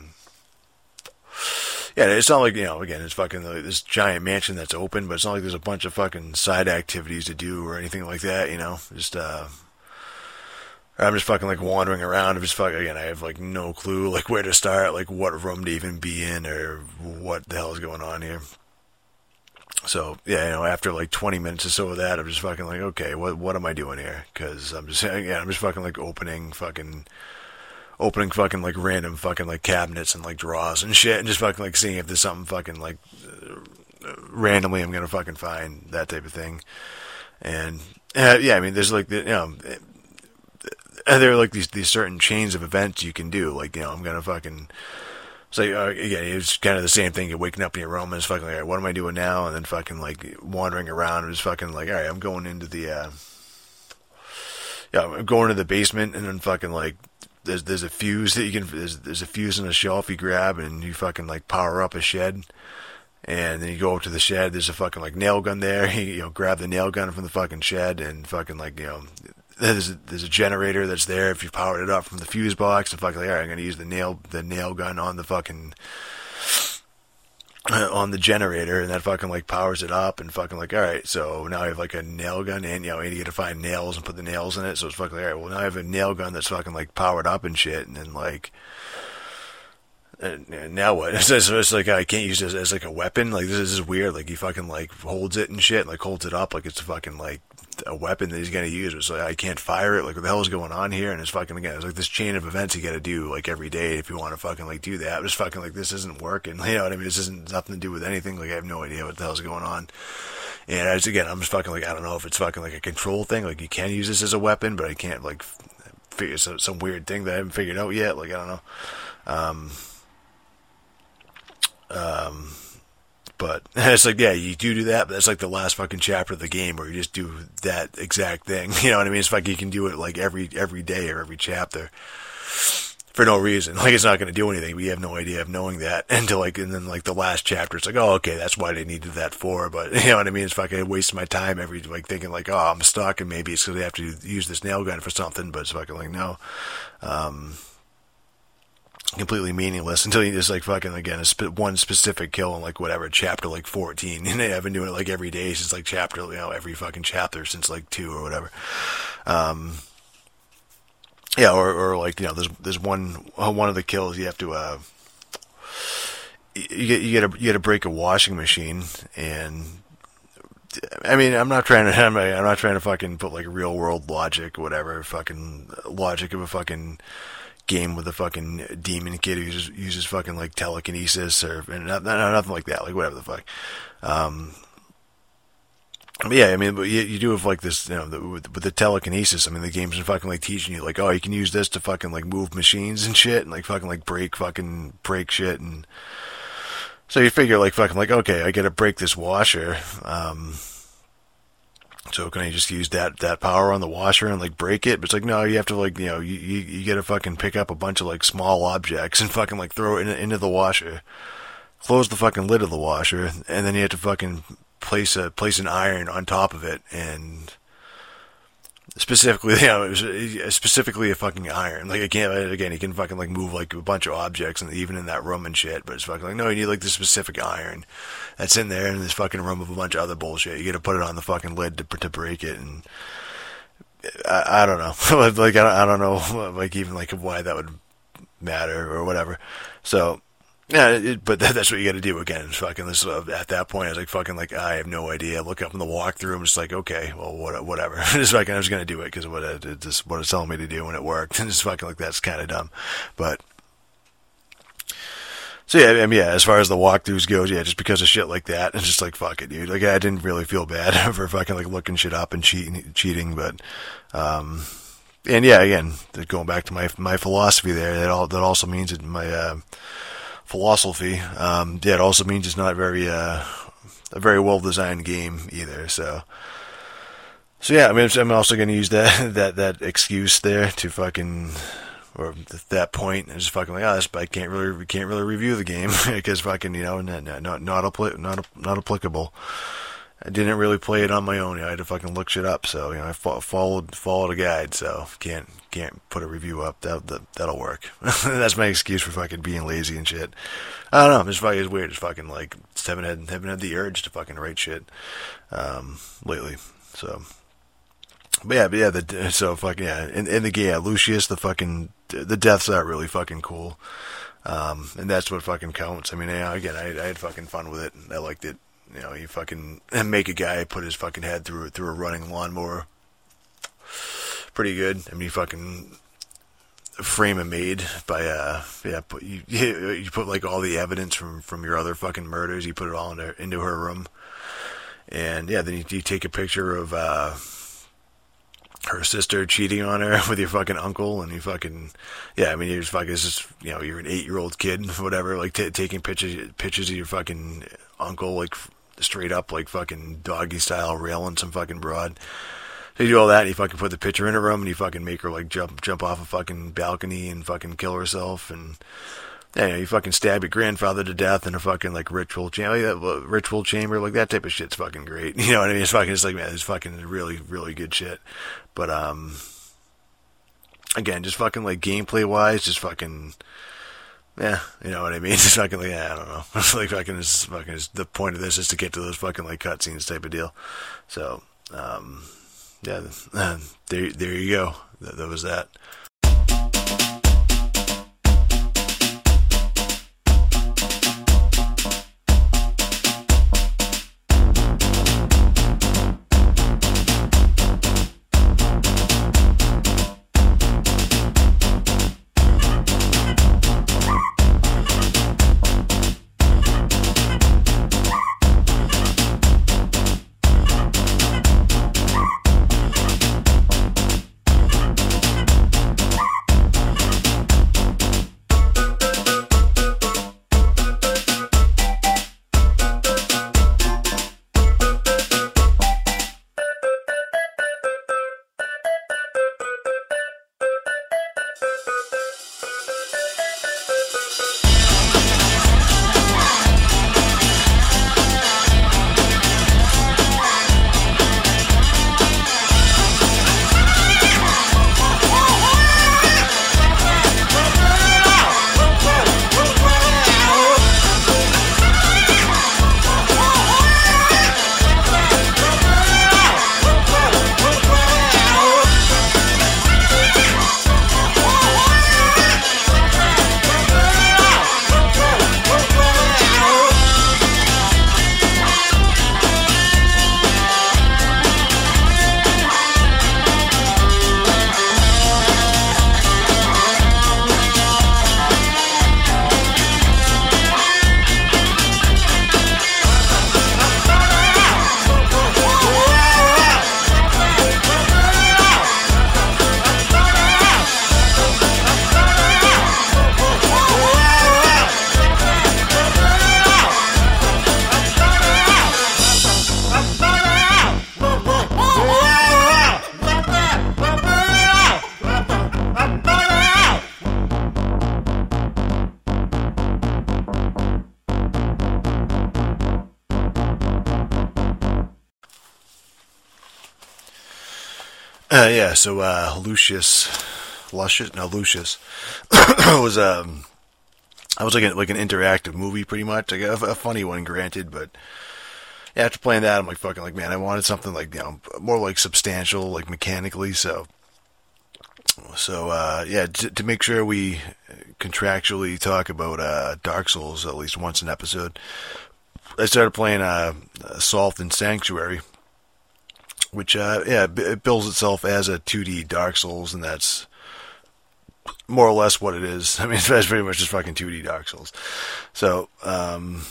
it's not like, you know, again, it's fucking like this giant mansion that's open, but it's not like there's a bunch of fucking side activities to do or anything like that, you know. Just, I'm just fucking like wandering around. I'm just fucking, again, I have like no clue like where to start, like what room to even be in, or what the hell is going on here. So, yeah, you know, after like 20 minutes or so of that, I'm just fucking like, okay, what am I doing here? Because I'm just fucking like opening fucking like random fucking like cabinets and like drawers and shit, and just fucking like seeing if there's something fucking like randomly I'm gonna fucking find, that type of thing. And yeah, I mean, there's like, you know, there are like these certain chains of events you can do. Like, you know, I'm gonna fucking. So, again, it's kind of the same thing. You're waking up in your room and it's fucking like, all right, what am I doing now? And then fucking like wandering around and just fucking like, all right, I'm going into the, I'm going to the basement, and then fucking like, there's a fuse that you can, there's a fuse in a shelf you grab, and you fucking like power up a shed. And then you go up to the shed, there's a fucking like nail gun there. You know, grab the nail gun from the fucking shed, and fucking like, you know, there's a generator that's there if you powered it up from the fuse box, and fucking like, all right, I'm gonna use the nail gun on the fucking on the generator, and that fucking like powers it up, and fucking like, all right, so now I have like a nail gun, and, you know, and you gotta find nails and put the nails in it, so it's fucking like, all right, well, now I have a nail gun that's fucking like powered up and shit, and then like, and now what? It's like, I can't use this as like a weapon. Like, this is weird. Like, he fucking like holds it and shit, and like holds it up like it's fucking like a weapon that he's gonna use. It's like, I can't fire it. Like, what the hell is going on here? And it's fucking, again, it's like this chain of events you gotta do like every day if you want to fucking like do that. It's fucking like, this isn't working. You know what I mean? This isn't nothing to do with anything. Like, I have no idea what the hell's going on. And I'm just fucking like, I don't know if it's fucking like a control thing. Like, you can use this as a weapon, but I can't like figure some weird thing that I haven't figured out yet. Like, I don't know. But it's like, yeah, you do that, but that's like the last fucking chapter of the game where you just do that exact thing. You know what I mean? It's like you can do it like every day or every chapter for no reason. Like, it's not going to do anything, but you have no idea of knowing that until like, and then like the last chapter, it's like, oh, okay, that's why they needed that for. But you know what I mean? It's fucking wasting my time like thinking like, oh, I'm stuck, and maybe it's because they have to use this nail gun for something, but it's fucking like, no. Completely meaningless until you just like fucking, again, one specific kill in like whatever chapter like 14, and they have been doing it like every day since like chapter, you know, every fucking chapter since like 2 or whatever. Yeah, or like, you know, there's one of the kills you have to you get to break a washing machine, and I mean, I'm not trying to fucking put like real world logic or whatever, fucking logic of a fucking game with a fucking demon kid who uses fucking like telekinesis or nothing like that, like whatever the fuck. But yeah, I mean, but you do have like this, with the telekinesis. I mean, the game's fucking like teaching you like, oh, you can use this to fucking like move machines and shit, and like fucking like break shit, and so you figure like fucking like, okay, I gotta break this washer. So can I just use that power on the washer and like break it? But it's like, no, you have to like, you gotta fucking pick up a bunch of like small objects and fucking like throw it into the washer, close the fucking lid of the washer, and then you have to fucking place an iron on top of it, and specifically, it was specifically a fucking iron. Like again, you can fucking like move like a bunch of objects, and even in that room and shit. But it's fucking like, no, you need like this specific iron that's in there in this fucking room of a bunch of other bullshit. You got to put it on the fucking lid to break it, and I don't know, like I don't know, like even like why that would matter or whatever. So. Yeah, but that's what you got to do again. It's fucking this. At that point, I was like, fucking, like, I have no idea. I look up in the walkthrough, I'm just like, okay, well, whatever. Just fucking, I was gonna do it because what it's telling me to do, and it worked. And it's fucking like that's kind of dumb, but. So yeah, I mean, yeah, as far as the walkthroughs goes, yeah, just because of shit like that, it's just like, fuck it, dude. Like, I didn't really feel bad for fucking like looking shit up and cheating, but, and yeah, again, going back to my philosophy there, that also means that my philosophy, yeah, it also means it's not a very well designed game either. So yeah, I mean, I'm also going to use that excuse there to fucking, or that point, and just fucking like, oh, I can't really review the game because fucking, not applicable. I didn't really play it on my own. I had to fucking look shit up. So I followed a guide. So can't put a review up. That'll work. That's my excuse for fucking being lazy and shit. I don't know. It's weird. It's fucking like haven't had the urge to fucking write shit lately. So, but yeah. So fucking yeah. In the game, yeah, Lucius, the deaths are really fucking cool. And that's what fucking counts. I mean, yeah, again, I had fucking fun with it. I liked it. You fucking make a guy put his fucking head through a running lawnmower. Pretty good. I mean, you fucking frame him made by you put like all the evidence from your other fucking murders. You put it all into her room, and yeah, then you take a picture of her sister cheating on her with your fucking uncle, and you fucking, yeah, I mean, you're just fucking, it's just, you're an 8-year-old kid, whatever, like taking pictures of your fucking uncle, like straight up, like fucking doggy style, railing some fucking broad. So you do all that, and you fucking put the picture in her room, and you fucking make her like jump off a fucking balcony and fucking kill herself, and yeah, you fucking stab your grandfather to death in a fucking like ritual chamber, like that type of shit's fucking great. You know what I mean? It's fucking just like, man, it's fucking really, really good shit. But again, just fucking like gameplay wise, just fucking, yeah, you know what I mean? Just fucking like, yeah, I don't know. Like fucking, the point of this is to get to those fucking like cutscenes type of deal. So, yeah, there you go. That was that. So Lucius was I was like an interactive movie, pretty much, like a funny one, granted, but after playing that, I'm like fucking like, man, I wanted something like, more like substantial, like mechanically. So to make sure we contractually talk about Dark Souls at least once an episode, I started playing Assault and Sanctuary, which it bills itself as a 2D Dark Souls, and that's more or less what it is. I mean, it's pretty much just fucking 2D Dark Souls. So, from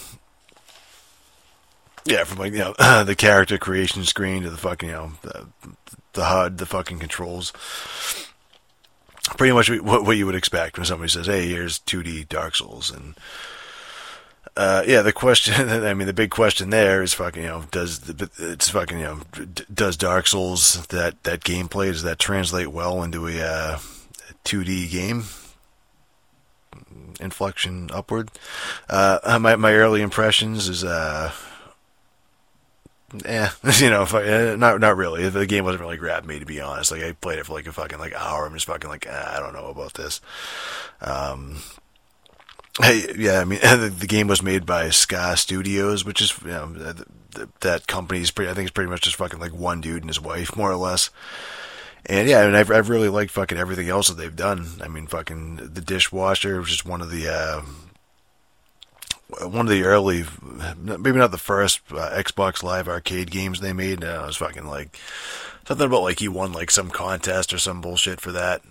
like, the character creation screen to the fucking, the HUD, the fucking controls. Pretty much what you would expect when somebody says, hey, here's 2D Dark Souls. And, the question, the big question there is fucking, does Dark Souls, that gameplay, does that translate well into a 2D game? Inflection upward. My early impressions is not really. The game wasn't really grabbing me, to be honest. Like, I played it for like a fucking like hour. I'm just fucking like, I don't know about this. The game was made by Ska Studios, which is that company's I think it's pretty much just fucking like one dude and his wife, more or less. And I've really liked fucking everything else that they've done. I mean, fucking The Dishwasher was just one of the early, maybe not the first Xbox Live Arcade games they made. It was fucking like something about like he won like some contest or some bullshit for that.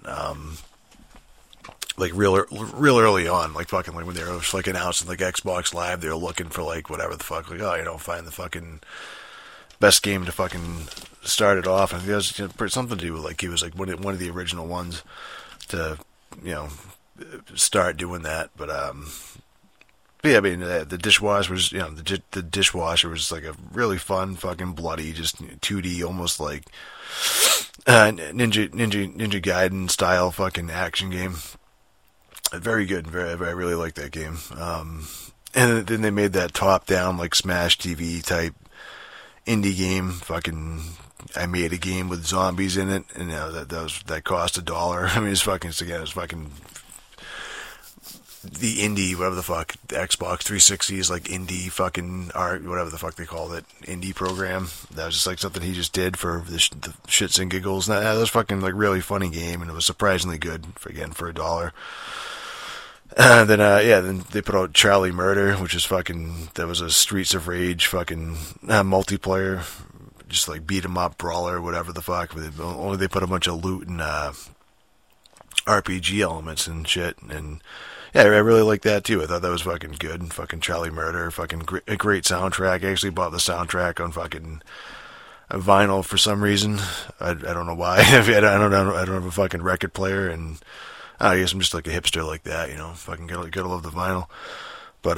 Like real early on, like fucking like when they were like announcing like Xbox Live, they were looking for like whatever the fuck, like find the fucking best game to fucking start it off. And it was something to do with like he was like one of the original ones to start doing that. But the Dishwasher was the Dishwasher was like a really fun fucking bloody, just 2D, almost like Ninja Gaiden style fucking action game. Very good. I really like that game. And then they made that top down like Smash TV type indie game. Fucking, I made a game with zombies in it, and that cost $1. I mean, it's fucking the indie, whatever the fuck, the Xbox 360 is like indie fucking art, whatever the fuck they called it, indie program. That was just like something he just did for the shits and giggles. And that was fucking like really funny game, and it was surprisingly good for $1. Then they put out Charlie Murder, which is fucking, that was a Streets of Rage fucking multiplayer, just like beat 'em up brawler, whatever the fuck. Only they put a bunch of loot and RPG elements and shit, and I really like that too. I thought that was fucking good. Fucking Charlie Murder, fucking a great soundtrack. I actually bought the soundtrack on fucking vinyl for some reason. I don't know why. I don't have a fucking record player, and I guess I'm just like a hipster like that, Fucking gotta love the vinyl. But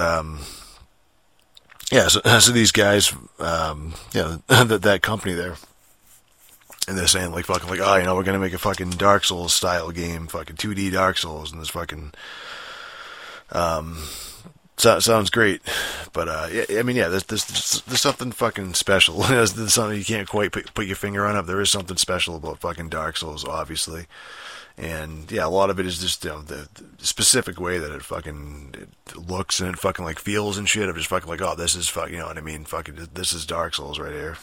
so these guys, that company there, and they're saying like fucking like, we're gonna make a fucking Dark Souls style game, fucking 2D Dark Souls, and this fucking sounds great. But there's something fucking special. There's something you can't quite put your finger on it. There is something special about fucking Dark Souls, obviously. And a lot of it is just the specific way that it looks and it fucking like feels and shit. I'm just fucking like, this is fucking, you know what I mean? Fucking, this is Dark Souls right here.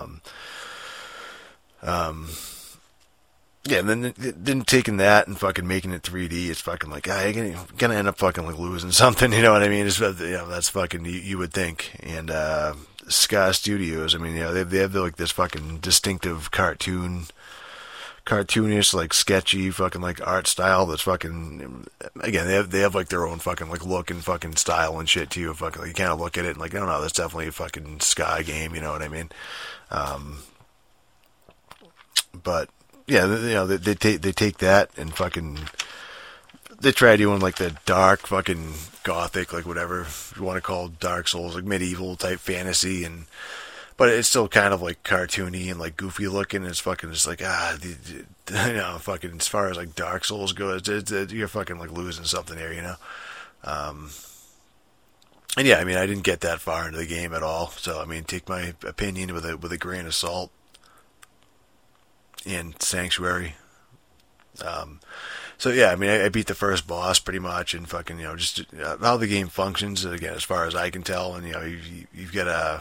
And then taking that and fucking making it 3D, it's fucking like, you're gonna end up fucking like losing something, you know what I mean? It's, that's fucking, you would think. And Ska Studios, I mean, they have like this fucking distinctive cartoonish, like sketchy fucking like art style that's fucking, again, they have like their own fucking like look and fucking style and shit too. Fucking like, you kind of look at it and like, I don't know, that's definitely a fucking Ska game, you know what I mean? But they take that and fucking, they try doing like the dark fucking gothic, like whatever you want to call Dark Souls, like medieval type fantasy, but it's still kind of like cartoony and like goofy looking. It's fucking just like, fucking as far as like Dark Souls goes, you're fucking like losing something here, And I didn't get that far into the game at all. So, take my opinion with a grain of salt. and Sanctuary. So yeah, I mean, I beat the first boss pretty much, and fucking, just how the game functions, again, as far as I can tell, and, you've got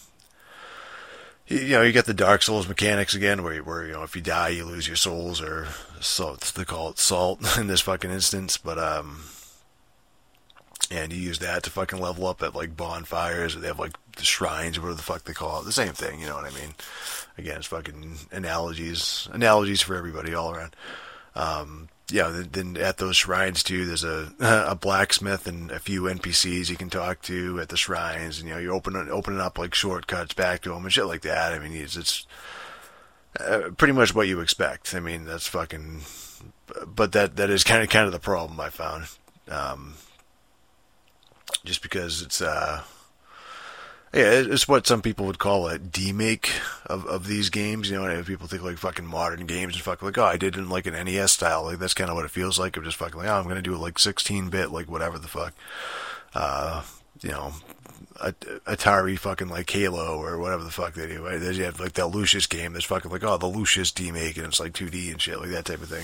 you get the Dark Souls mechanics again, where if you die, you lose your souls, or salt, they call it salt in this fucking instance, but, and you use that to fucking level up at, like, bonfires, or they have, like, the shrines, or whatever the fuck they call it, the same thing, you know what I mean? Again, it's fucking analogies for everybody all around. Then at those shrines too, there's a blacksmith and a few NPCs you can talk to at the shrines, and you opening up like shortcuts back to them and shit like that. I mean, it's pretty much what you expect. I mean, that's fucking, but that is kind of the problem I found, just because it's it's what some people would call a demake of these games. People think like fucking modern games and fucking like, oh, I did it in like an NES style. Like that's kind of what it feels like. I'm just fucking like, oh, I'm gonna do it like 16-bit, like whatever the fuck. Atari fucking like Halo or whatever the fuck they do. Right? Then you have like that Lucius game. There's fucking like, oh, the Lucius demake, and it's like 2D and shit, like that type of thing.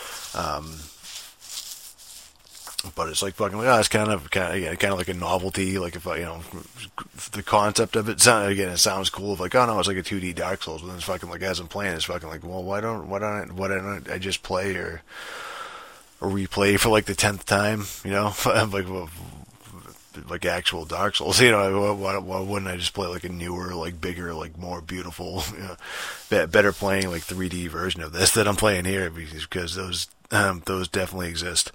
But it's like fucking like, oh, it's kind of like a novelty. Like if the concept of it, it sounds cool. Of like, oh no, it's like a 2D Dark Souls. But then it's fucking like, as I'm playing, it's fucking like, well, why don't I just play or replay for like the 10th time? Like actual Dark Souls. Why wouldn't I just play like a newer, like bigger, like more beautiful, better playing like 3D version of this that I'm playing here? Because those definitely exist.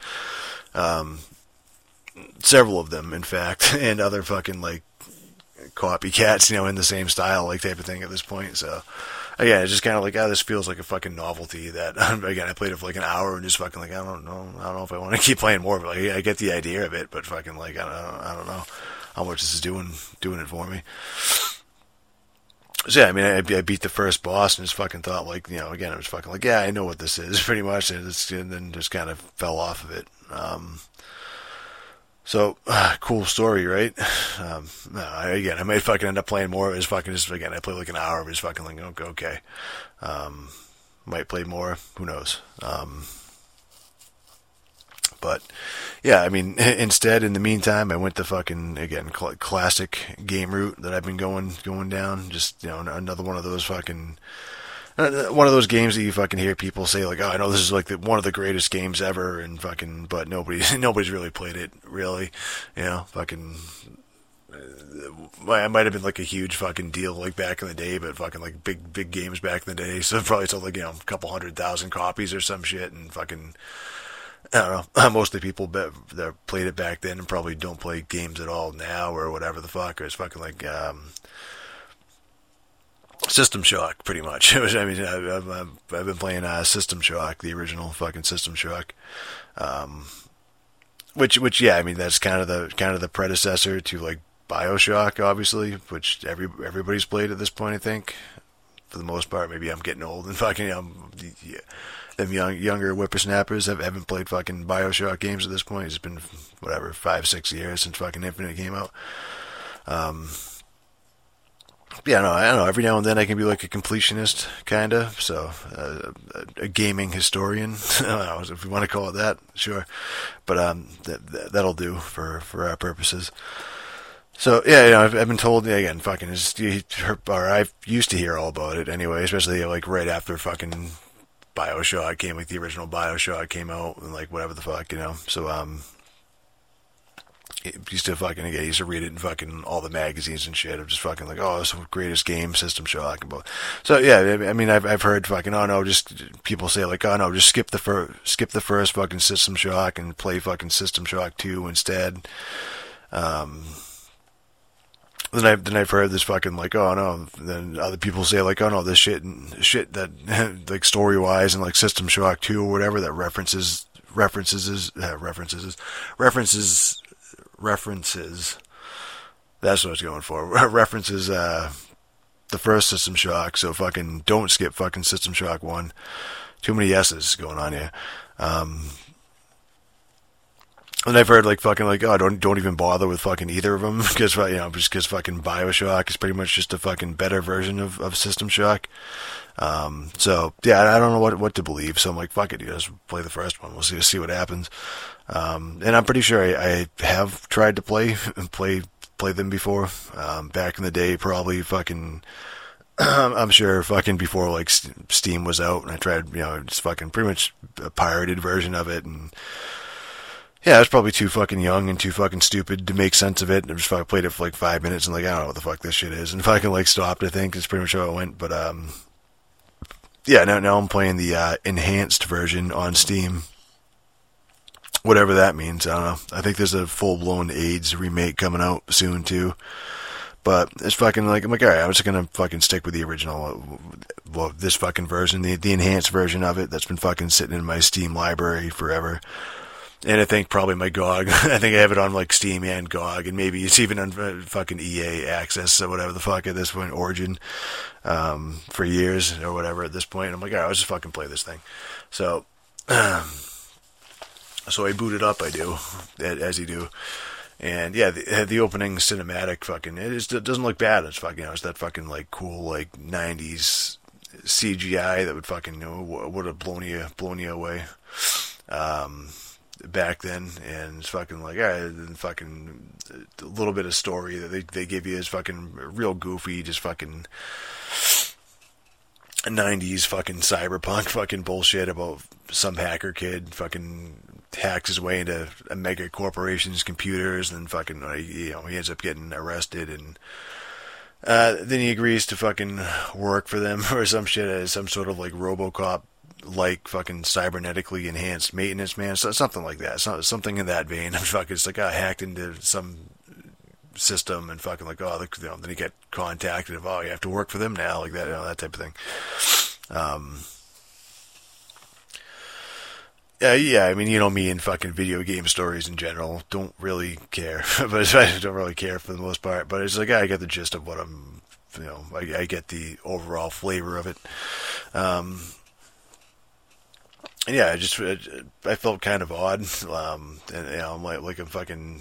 Several of them, in fact, and other fucking like copycats, in the same style, like type of thing at this point. So, again, it's just kind of like, this feels like a fucking novelty that, again, I played it for like an hour and just fucking like, I don't know if I want to keep playing more, but like, I get the idea of it, but fucking like, I don't know how much this is doing it for me. So yeah, I mean, I beat the first boss and just fucking thought like, again, I was fucking like, yeah, I know what this is pretty much, and then just kind of fell off of it. So, cool story, right? Again, I might fucking end up playing more. It's fucking just, again, I played like an hour, but it's fucking like, okay. Might play more, who knows? But, yeah, I mean, instead, in the meantime, I went the fucking, again, classic game route that I've been going down. Just, another one of those fucking, one of those games that you fucking hear people say like, oh, I know this is like one of the greatest games ever, and fucking, but nobody's really played it, really. Fucking, I might have been like a huge fucking deal like back in the day, but fucking like big games back in the day, so probably sold like, a couple 100,000 copies or some shit, and fucking, I don't know, most of the people that played it back then and probably don't play games at all now or whatever the fuck, or it's fucking like, System Shock, pretty much. I've been playing System Shock, the original fucking System Shock, which yeah, I mean that's kind of the predecessor to like BioShock, obviously, which everybody's played at this point, I think, for the most part. Maybe I'm getting old and fucking them younger whippersnappers haven't played fucking BioShock games at this point. It's been whatever 5-6 years since fucking Infinite came out. Yeah, no, I don't know. Every now and then I can be like a completionist, kind of. So, a gaming historian. I don't know if we want to call it that, sure. But that'll do for our purposes. So, yeah, I've been told, again, fucking, I used to hear all about it anyway, especially like right after fucking BioShock came, like the original BioShock came out, and like whatever the fuck, So, used to read it in fucking all the magazines and shit. I'm just fucking like, oh, it's the greatest game, System Shock. So yeah, I mean, I've heard fucking, oh no, just people say like, oh no, just skip the first fucking System Shock and play fucking System Shock 2 instead. Then I've heard this fucking like, oh no, then other people say like, oh no, this shit that like story wise and like System Shock 2 or whatever that references. That's what I was going for. References the first System Shock, so fucking don't skip fucking System Shock 1. Too many S's going on here. And I've heard like fucking like, oh, don't even bother with fucking either of them because just because fucking BioShock is pretty much just a fucking better version of System Shock. So yeah, I don't know what to believe. So I'm like, fuck it, just play the first one. We'll see what happens. And I'm pretty sure I have tried to play them before. Back in the day, probably fucking. I'm sure fucking before like Steam was out, and I tried, just fucking pretty much a pirated version of it, and yeah, I was probably too fucking young and too fucking stupid to make sense of it. And I just fucking played it for like 5 minutes and like, I don't know what the fuck this shit is, and fucking like stopped. I think is pretty much how it went. But yeah, now I'm playing the enhanced version on Steam. Whatever that means, I don't know. I think there's a full-blown AIDS remake coming out soon too. But it's fucking like, I'm like, alright, I'm just gonna fucking stick with the original, well, this fucking version, the enhanced version of it that's been fucking sitting in my Steam library forever. And I think probably my GOG, I think I have it on like Steam and GOG, and maybe it's even on fucking EA Access or whatever the fuck at this point, Origin, for years or whatever at this point. I'm like, alright, I'll just fucking play this thing. So I boot it up, I do, as you do. And yeah, the opening cinematic fucking, it doesn't look bad. It's fucking, it's that fucking like cool like 90s CGI that would fucking, would have blown you away back then. And it's fucking like, and fucking a little bit of story that they give you is fucking real goofy, just fucking 90s fucking cyberpunk fucking bullshit about some hacker kid fucking hacks his way into a mega corporation's computers, and fucking, he ends up getting arrested, and then he agrees to fucking work for them or some shit as some sort of like RoboCop like fucking cybernetically enhanced maintenance man, so something like that, something in that vein. I'm fucking, it's like I hacked into some system and fucking like, then he get contacted of, you have to work for them now, like that, that type of thing. Yeah, I mean, me and fucking video game stories in general don't really care, but I don't really care for the most part, but it's like, I get the gist of what I'm, I get the overall flavor of it. And yeah, I felt kind of odd, and I'm like I'm fucking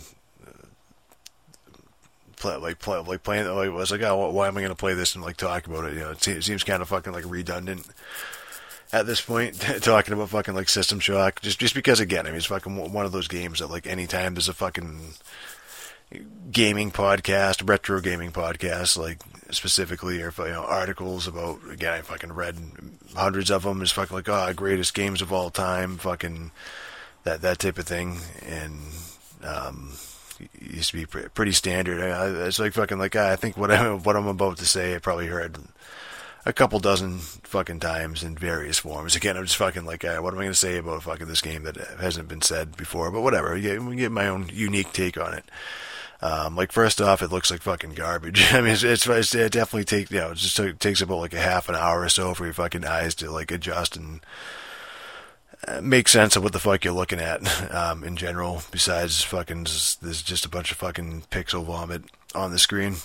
playing, I was like, why am I going to play this and like talk about it? It seems kind of fucking like redundant at this point, talking about fucking like System Shock, just because, again, I mean, it's fucking one of those games that like anytime there's a fucking gaming podcast, retro gaming podcast, like specifically, or articles about, again, I fucking read hundreds of them, is fucking like, greatest games of all time, fucking that type of thing, and it used to be pretty standard. It's like fucking like, I think what I'm about to say, I probably heard a couple dozen fucking times in various forms. Again, I'm just fucking like, what am I going to say about fucking this game that hasn't been said before? But whatever, we get my own unique take on it. Like, first off, it looks like fucking garbage. I mean, it definitely takes about like a half an hour or so for your fucking eyes to like adjust and make sense of what the fuck you're looking at in general. Besides fucking, there's just a bunch of fucking pixel vomit on the screen.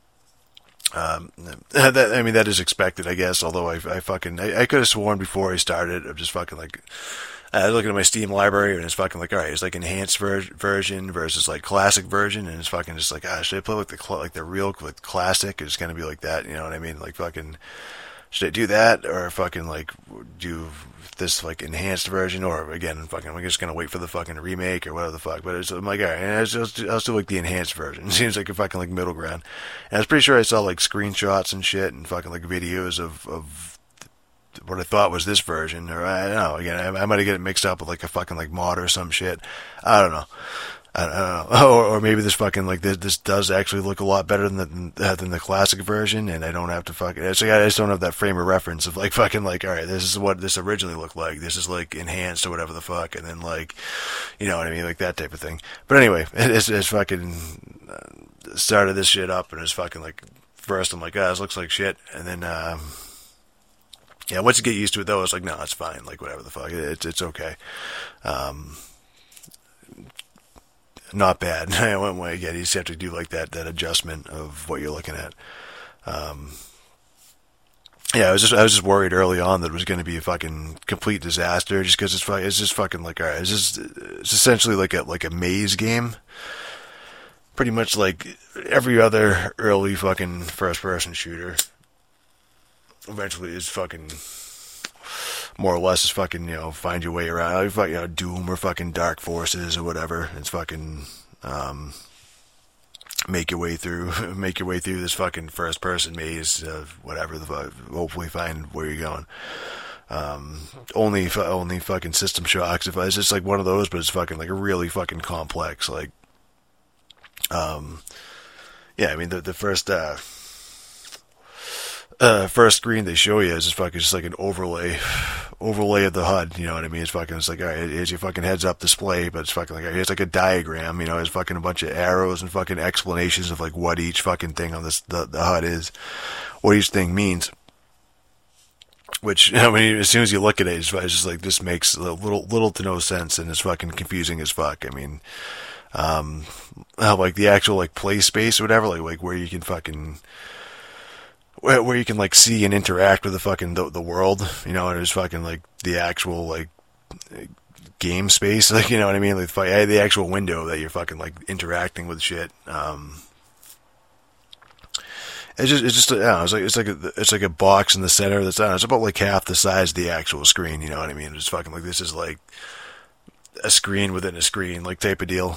That is expected, I guess, although I could have sworn before I started, I'm just fucking like, looking at my Steam library, and it's fucking like, alright, it's like enhanced version versus like classic version, and it's fucking just like, should I play like the real like classic? It's gonna be like that, you know what I mean? Like fucking, should I do that, or fucking like do this like enhanced version, or again, fucking, I'm just gonna wait for the fucking remake or whatever the fuck. But I'm like, alright, I'll still like the enhanced version. It seems like a fucking like middle ground. And I was pretty sure I saw like screenshots and shit and fucking like videos of what I thought was this version, or I don't know. Again, I might have get it mixed up with like a fucking like mod or some shit. I don't know. Or maybe this fucking like this does actually look a lot better than the classic version, and I don't have to fucking. I just don't have that frame of reference of like fucking like, all right, this is what this originally looked like. This is like enhanced or whatever the fuck, and then like, you know what I mean, like that type of thing. But anyway, it's fucking started this shit up, and it's fucking like, first I'm like, this looks like shit, and then yeah, once you get used to it though, it's like, no, it's fine, like whatever the fuck, it's okay. Not bad. Again, you just have to do like that adjustment of what you're looking at. Yeah, I was just worried early on that it was going to be a fucking complete disaster, just because it's just fucking like, all right, it's essentially like a maze game, pretty much like every other early fucking first person shooter. Eventually, is fucking more or less is fucking, find your way around, Doom or fucking Dark Forces or whatever. It's fucking make your way through this fucking first person maze of whatever the fuck, hopefully find where you're going. Only fucking System Shocks. If it's just like one of those, but it's fucking like really fucking complex. Like, yeah, I mean the first first screen they show you is just like an overlay of the HUD, you know what I mean? It's like, alright, here's your fucking heads up display, but it's fucking like, here's like a diagram, there's fucking a bunch of arrows and fucking explanations of like what each fucking thing on the HUD is, what each thing means. Which, as soon as you look at it, it's just like, this makes little to no sense, and it's fucking confusing as fuck. I mean, like the actual like play space or whatever, like where you can fucking, where you can like see and interact with the fucking the world, and there's fucking like the actual like game space, like, you know what I mean, like the actual window that you're fucking like interacting with shit. It's like a box in the center that's, it's about like half the size of the actual screen, you know what I mean? It's fucking like, this is like a screen within a screen, like type of deal.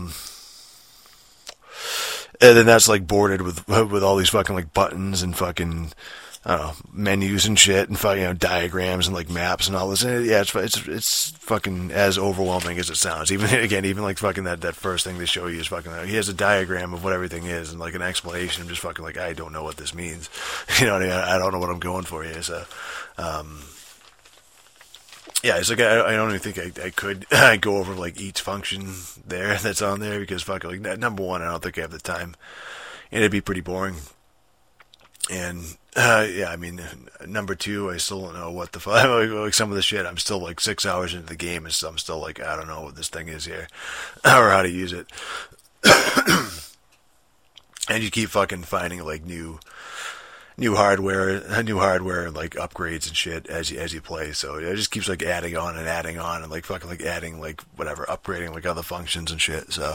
And then that's like bordered with all these fucking like buttons and fucking, I don't know, menus and shit, and fucking, diagrams and like maps and all this. And yeah, it's fucking as overwhelming as it sounds. Even like fucking that first thing they show you is fucking like, here's a diagram of what everything is and like an explanation. I'm just fucking like, I don't know what this means. You know what I mean? I don't know what I'm going for here. So, yeah, it's like I don't even think I could go over like each function there that's on there, because fucking like, number one, I don't think I have the time, and it'd be pretty boring. And yeah, I mean, number two, I still don't know what the fuck, like some of the shit. I'm still like 6 hours into the game, and I'm still like, I don't know what this thing is here or how to use it. And you keep fucking finding like new hardware and like upgrades and shit as you play. So it just keeps like adding on and like fucking like adding like whatever, upgrading like other functions and shit. So,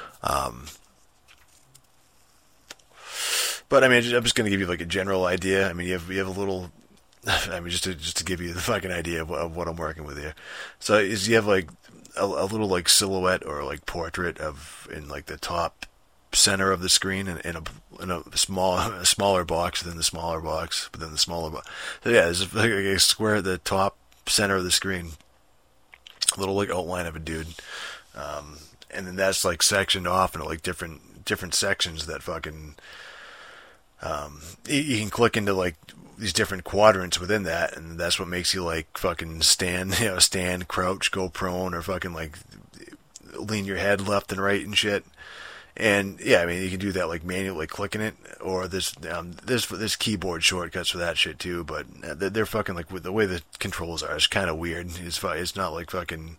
but I mean, I'm just gonna give you like a general idea. I mean, you have a little, I mean, just to give you the fucking idea of what I'm working with here. So is you have like a little like silhouette or like portrait in like the top center of the screen, in a smaller box within the smaller box within the smaller box. So yeah, there's like a square at the top center of the screen, a little like outline of a dude, and then that's like sectioned off into like different sections that fucking you can click into like these different quadrants within that, and that's what makes you like fucking stand, crouch, go prone, or fucking like lean your head left and right and shit. And yeah, I mean, you can do that like manually, like clicking it, or there's keyboard shortcuts for that shit too. But they're fucking like, with the way the controls are, it's kind of weird. It's not like fucking,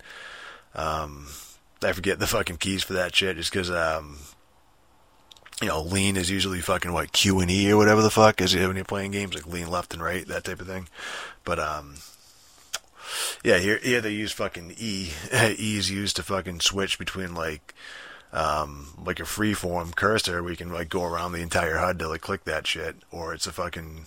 I forget the fucking keys for that shit, just because lean is usually fucking what, Q and E or whatever the fuck is when you're playing games, like lean left and right, that type of thing. But yeah, here they use fucking E. E is used to fucking switch between like a freeform cursor where you can like go around the entire HUD to like click that shit, or it's a fucking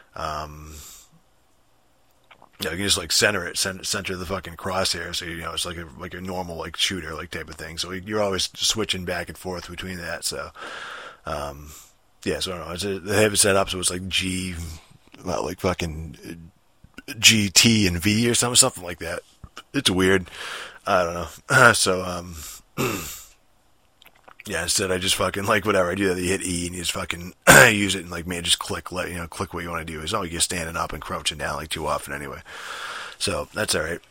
you can just like center the fucking crosshair, so it's like a normal like shooter like type of thing. So you're always switching back and forth between that. So yeah, so I don't know. They have it set up so it's like G, well, like fucking G, T, and V or something like that. It's weird. I don't know. So yeah, instead I just fucking like whatever I do that, you hit E and you just fucking use it and like, man, just click what you want to do. It's not like you're standing up and crouching down like too often anyway. So that's all right.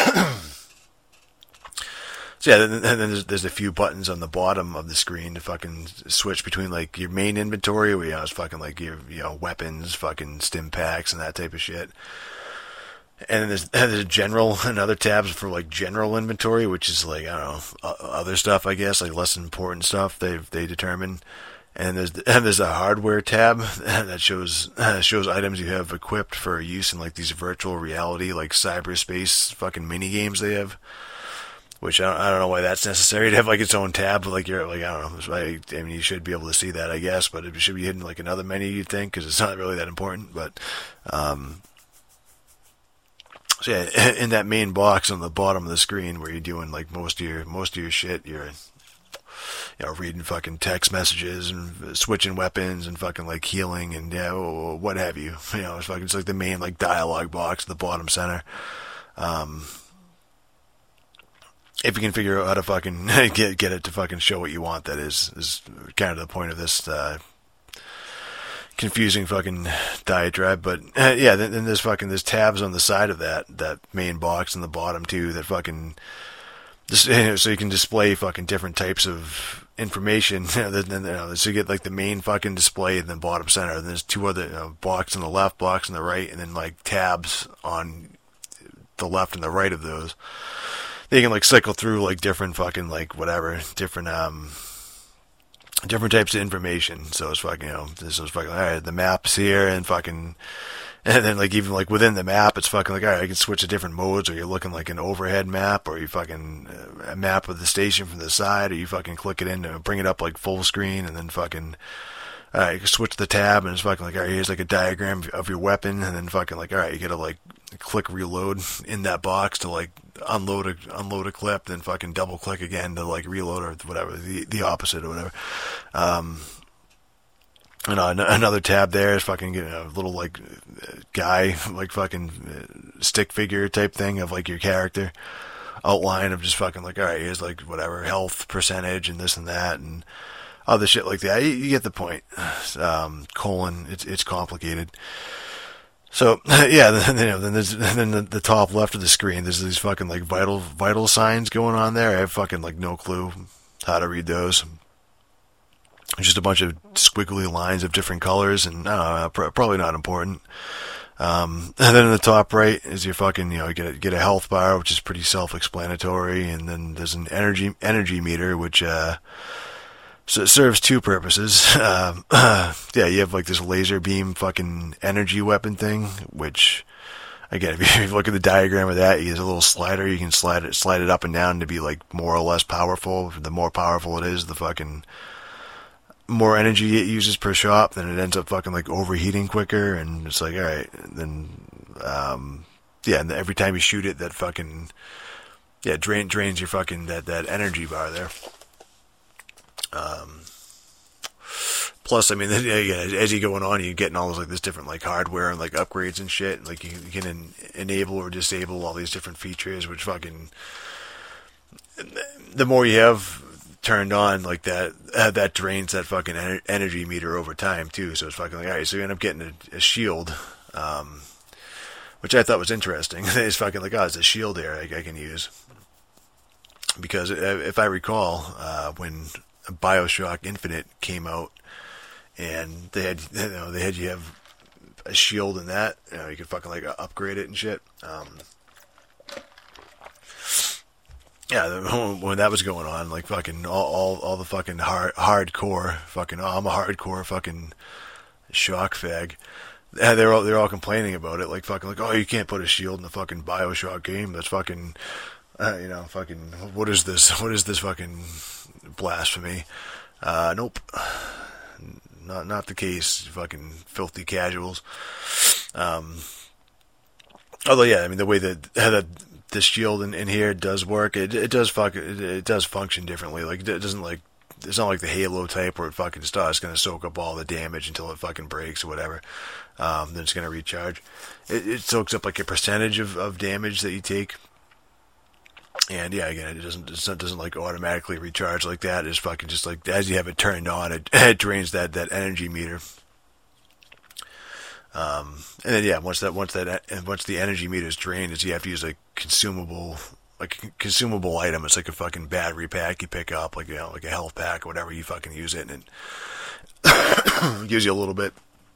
So yeah, then there's a few buttons on the bottom of the screen to fucking switch between like your main inventory, where it's fucking like your weapons, fucking stim packs and that type of shit. And then there's general and other tabs for like general inventory, which is like, I don't know, other stuff, I guess, like less important stuff they determine. And there's a hardware tab that shows items you have equipped for use in like these virtual reality, like cyberspace fucking mini games they have. Which I don't know why that's necessary to have like its own tab, but like you're like I don't know. I mean, you should be able to see that, I guess, but it should be hidden like another menu, you'd think, because it's not really that important. But so yeah, in that main box on the bottom of the screen where you're doing like most of your shit, you're reading fucking text messages and switching weapons and fucking like healing and what have you. It's like the main like dialogue box at the bottom center. If you can figure out how to fucking get it to fucking show what you want, that is kind of the point of this confusing fucking diatribe. But yeah, then there's tabs on the side of that main box in the bottom too that fucking so you can display fucking different types of information. So you get like the main fucking display in the bottom center. And there's two other box on the left, box on the right, and then like tabs on the left and the right of those. They can like cycle through like different fucking like whatever different types of information. So it's fucking this is fucking alright, the map's here and then like even like within the map it's fucking like alright, I can switch to different modes, or you're looking like an overhead map, or you fucking a map of the station from the side, or you fucking click it in to bring it up like full screen, and then fucking you can switch the tab and it's fucking like alright, here's like a diagram of your weapon, and then fucking like alright, you gotta like click reload in that box to like unload a clip, then fucking double click again to like reload, or whatever, the opposite or whatever. Another tab there is fucking getting a little like guy, like fucking stick figure type thing of like your character outline of just fucking like alright, here's like whatever health percentage and this and that and other shit like that. You get the point. It's complicated. So yeah, then there's the top left of the screen. There's these fucking like vital signs going on there. I have fucking like no clue how to read those. Just a bunch of squiggly lines of different colors, and probably not important. And then in the top right is your fucking you get a health bar, which is pretty self-explanatory, and then there's an energy meter, which so it serves two purposes. Yeah, you have like this laser beam fucking energy weapon thing, which, again, if you look at the diagram of that, there's a little slider. You can slide it up and down to be like more or less powerful. The more powerful it is, the fucking more energy it uses per shot. Then it ends up fucking like overheating quicker, and it's like, all right, then yeah, and every time you shoot it, that fucking drains your fucking that energy bar there. Plus, I mean, as you go on, you're getting all this different like hardware and like upgrades and shit. Like you can enable or disable all these different features, which fucking the more you have turned on like that drains that fucking energy meter over time too. So it's fucking like alright, so you end up getting a shield, which I thought was interesting. It's fucking like it's a shield there I can use, because if I recall, when BioShock Infinite came out, and they had you have a shield in that, you could fucking like upgrade it and shit. Yeah, when that was going on, like fucking all the fucking hardcore fucking I'm a hardcore fucking shock fag. They're all complaining about it, like fucking like you can't put a shield in a fucking BioShock game. That's fucking fucking what is this fucking blasphemy? Nope. Not the case, fucking filthy casuals. Although yeah, I mean the way that the shield in here does work, it does function differently. Like it doesn't like, it's not like the Halo type where it fucking starts gonna soak up all the damage until it fucking breaks or whatever. Then it's gonna recharge. It soaks up like a percentage of damage that you take. And yeah, again, it doesn't like automatically recharge like that. It's fucking just like as you have it turned on, it drains that energy meter. And then yeah, once the energy meter is drained, is you have to use a consumable item. It's like a fucking battery pack you pick up, like like a health pack or whatever. You fucking use it, and it gives you a little bit.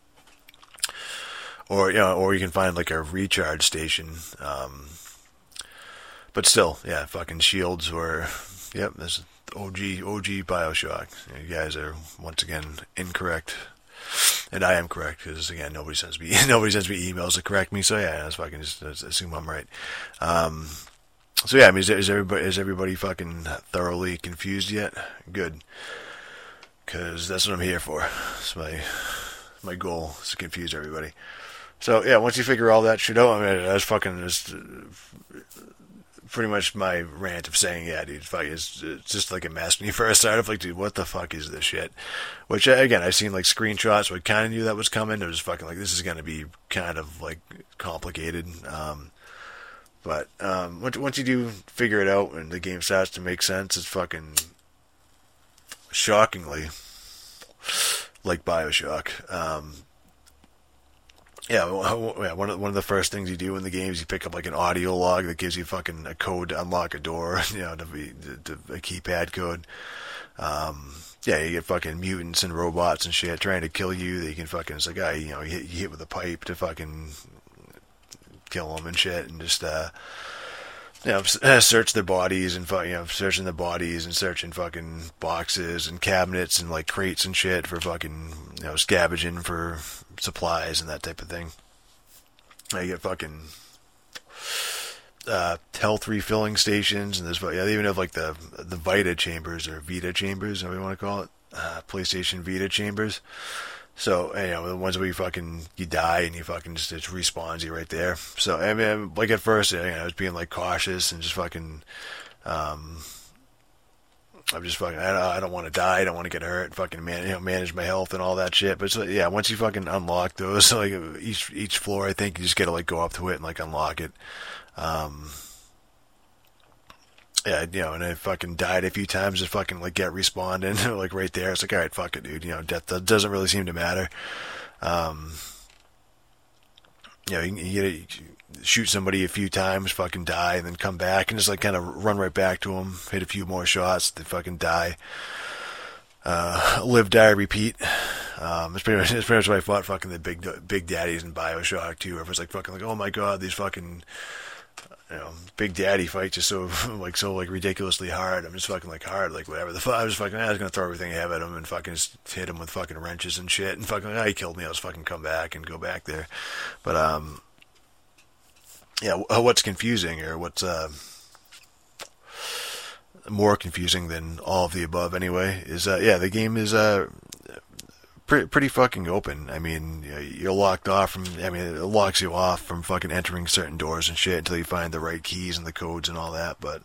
Or you can find like a recharge station. But still, yeah, fucking shields or, yep, OG Bioshock. You guys are once again incorrect, and I am correct because again nobody sends me emails to correct me. So yeah, that's fucking just assume I'm right. So yeah, I mean, is everybody fucking thoroughly confused yet? Good, because that's what I'm here for. It's my goal is to confuse everybody. So yeah, once you figure all that shit out, I mean, that's fucking just pretty much my rant of saying, yeah, dude, fuck, it's just like a mess. When you first started, like, dude, what the fuck is this shit? Which, again, I've seen, like, screenshots, so I kind of knew that was coming. It was fucking, like, this is going to be kind of, like, complicated. But once you do figure it out and the game starts to make sense, it's fucking shockingly like Bioshock. Yeah, one of the first things you do in the game is you pick up like an audio log that gives you fucking a code to unlock a door, to a keypad code. Yeah, you get fucking mutants and robots and shit trying to kill you. That you can fucking, it's like, you hit with a pipe to fucking kill them and shit, and just search their bodies and searching the bodies and searching fucking boxes and cabinets and like crates and shit for fucking scavenging for supplies and that type of thing. You get fucking health refilling stations, and there's they even have like the Vita chambers or Vita chambers, whatever you want to call it, PlayStation Vita chambers. So, the ones where you die and you fucking just, it respawns you right there. So, I mean, like at first, I was being like cautious and just fucking, I'm just fucking, I don't want to die, I don't want to get hurt, fucking manage my health and all that shit. But so, yeah, once you fucking unlock those, like each floor, I think you just gotta like go up to it and like unlock it. Yeah, and I fucking died a few times, just fucking like get respawned in, like right there. It's like, alright, fuck it, dude. Death doesn't really seem to matter. You shoot somebody a few times, fucking die, and then come back and just like kind of run right back to them, hit a few more shots, they fucking die. Live, die, repeat. It's pretty much what I fought fucking the big daddies in Bioshock too. Everyone's like fucking like, oh my god, these fucking big daddy fights are so ridiculously hard. I'm just fucking like hard, like whatever the fuck. I was gonna throw everything I have at him and fucking just hit him with fucking wrenches and shit and fucking he killed me. I was fucking come back and go back there. But what's confusing or what's more confusing than all of the above anyway is the game is pretty fucking open. I mean, you're locked off from, it locks you off from fucking entering certain doors and shit until you find the right keys and the codes and all that, but,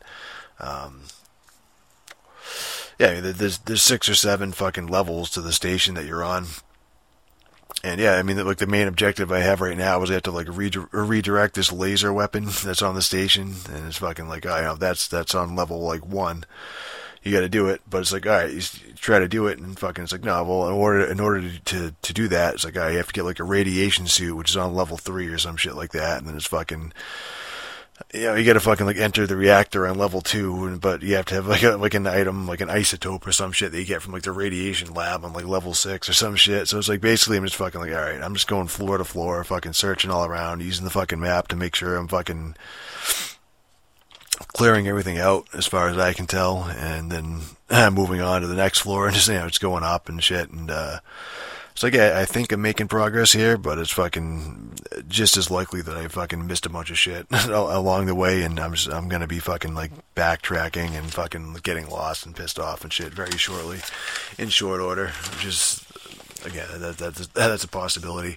there's 6 or 7 fucking levels to the station that you're on. And like the main objective I have right now is I have to like redirect this laser weapon that's on the station, and it's fucking like, that's on level like 1. You got to do it, but it's like, all right, you try to do it, and fucking, it's like, no, well, in order to do that, it's like, all right, you have to get like a radiation suit, which is on level 3 or some shit like that, and then it's fucking, you got to fucking like enter the reactor on level 2, but you have to have like an item, like an isotope or some shit that you get from like the radiation lab on like level 6 or some shit. So it's like basically I'm just fucking like, all right, I'm just going floor to floor, fucking searching all around, using the fucking map to make sure I'm fucking clearing everything out as far as I can tell, and then moving on to the next floor and just it's going up and shit, and it's like I think I'm making progress here, but it's fucking just as likely that I fucking missed a bunch of shit along the way, and I'm gonna be fucking like backtracking and fucking getting lost and pissed off and shit very shortly, in short order, which is again that's a possibility.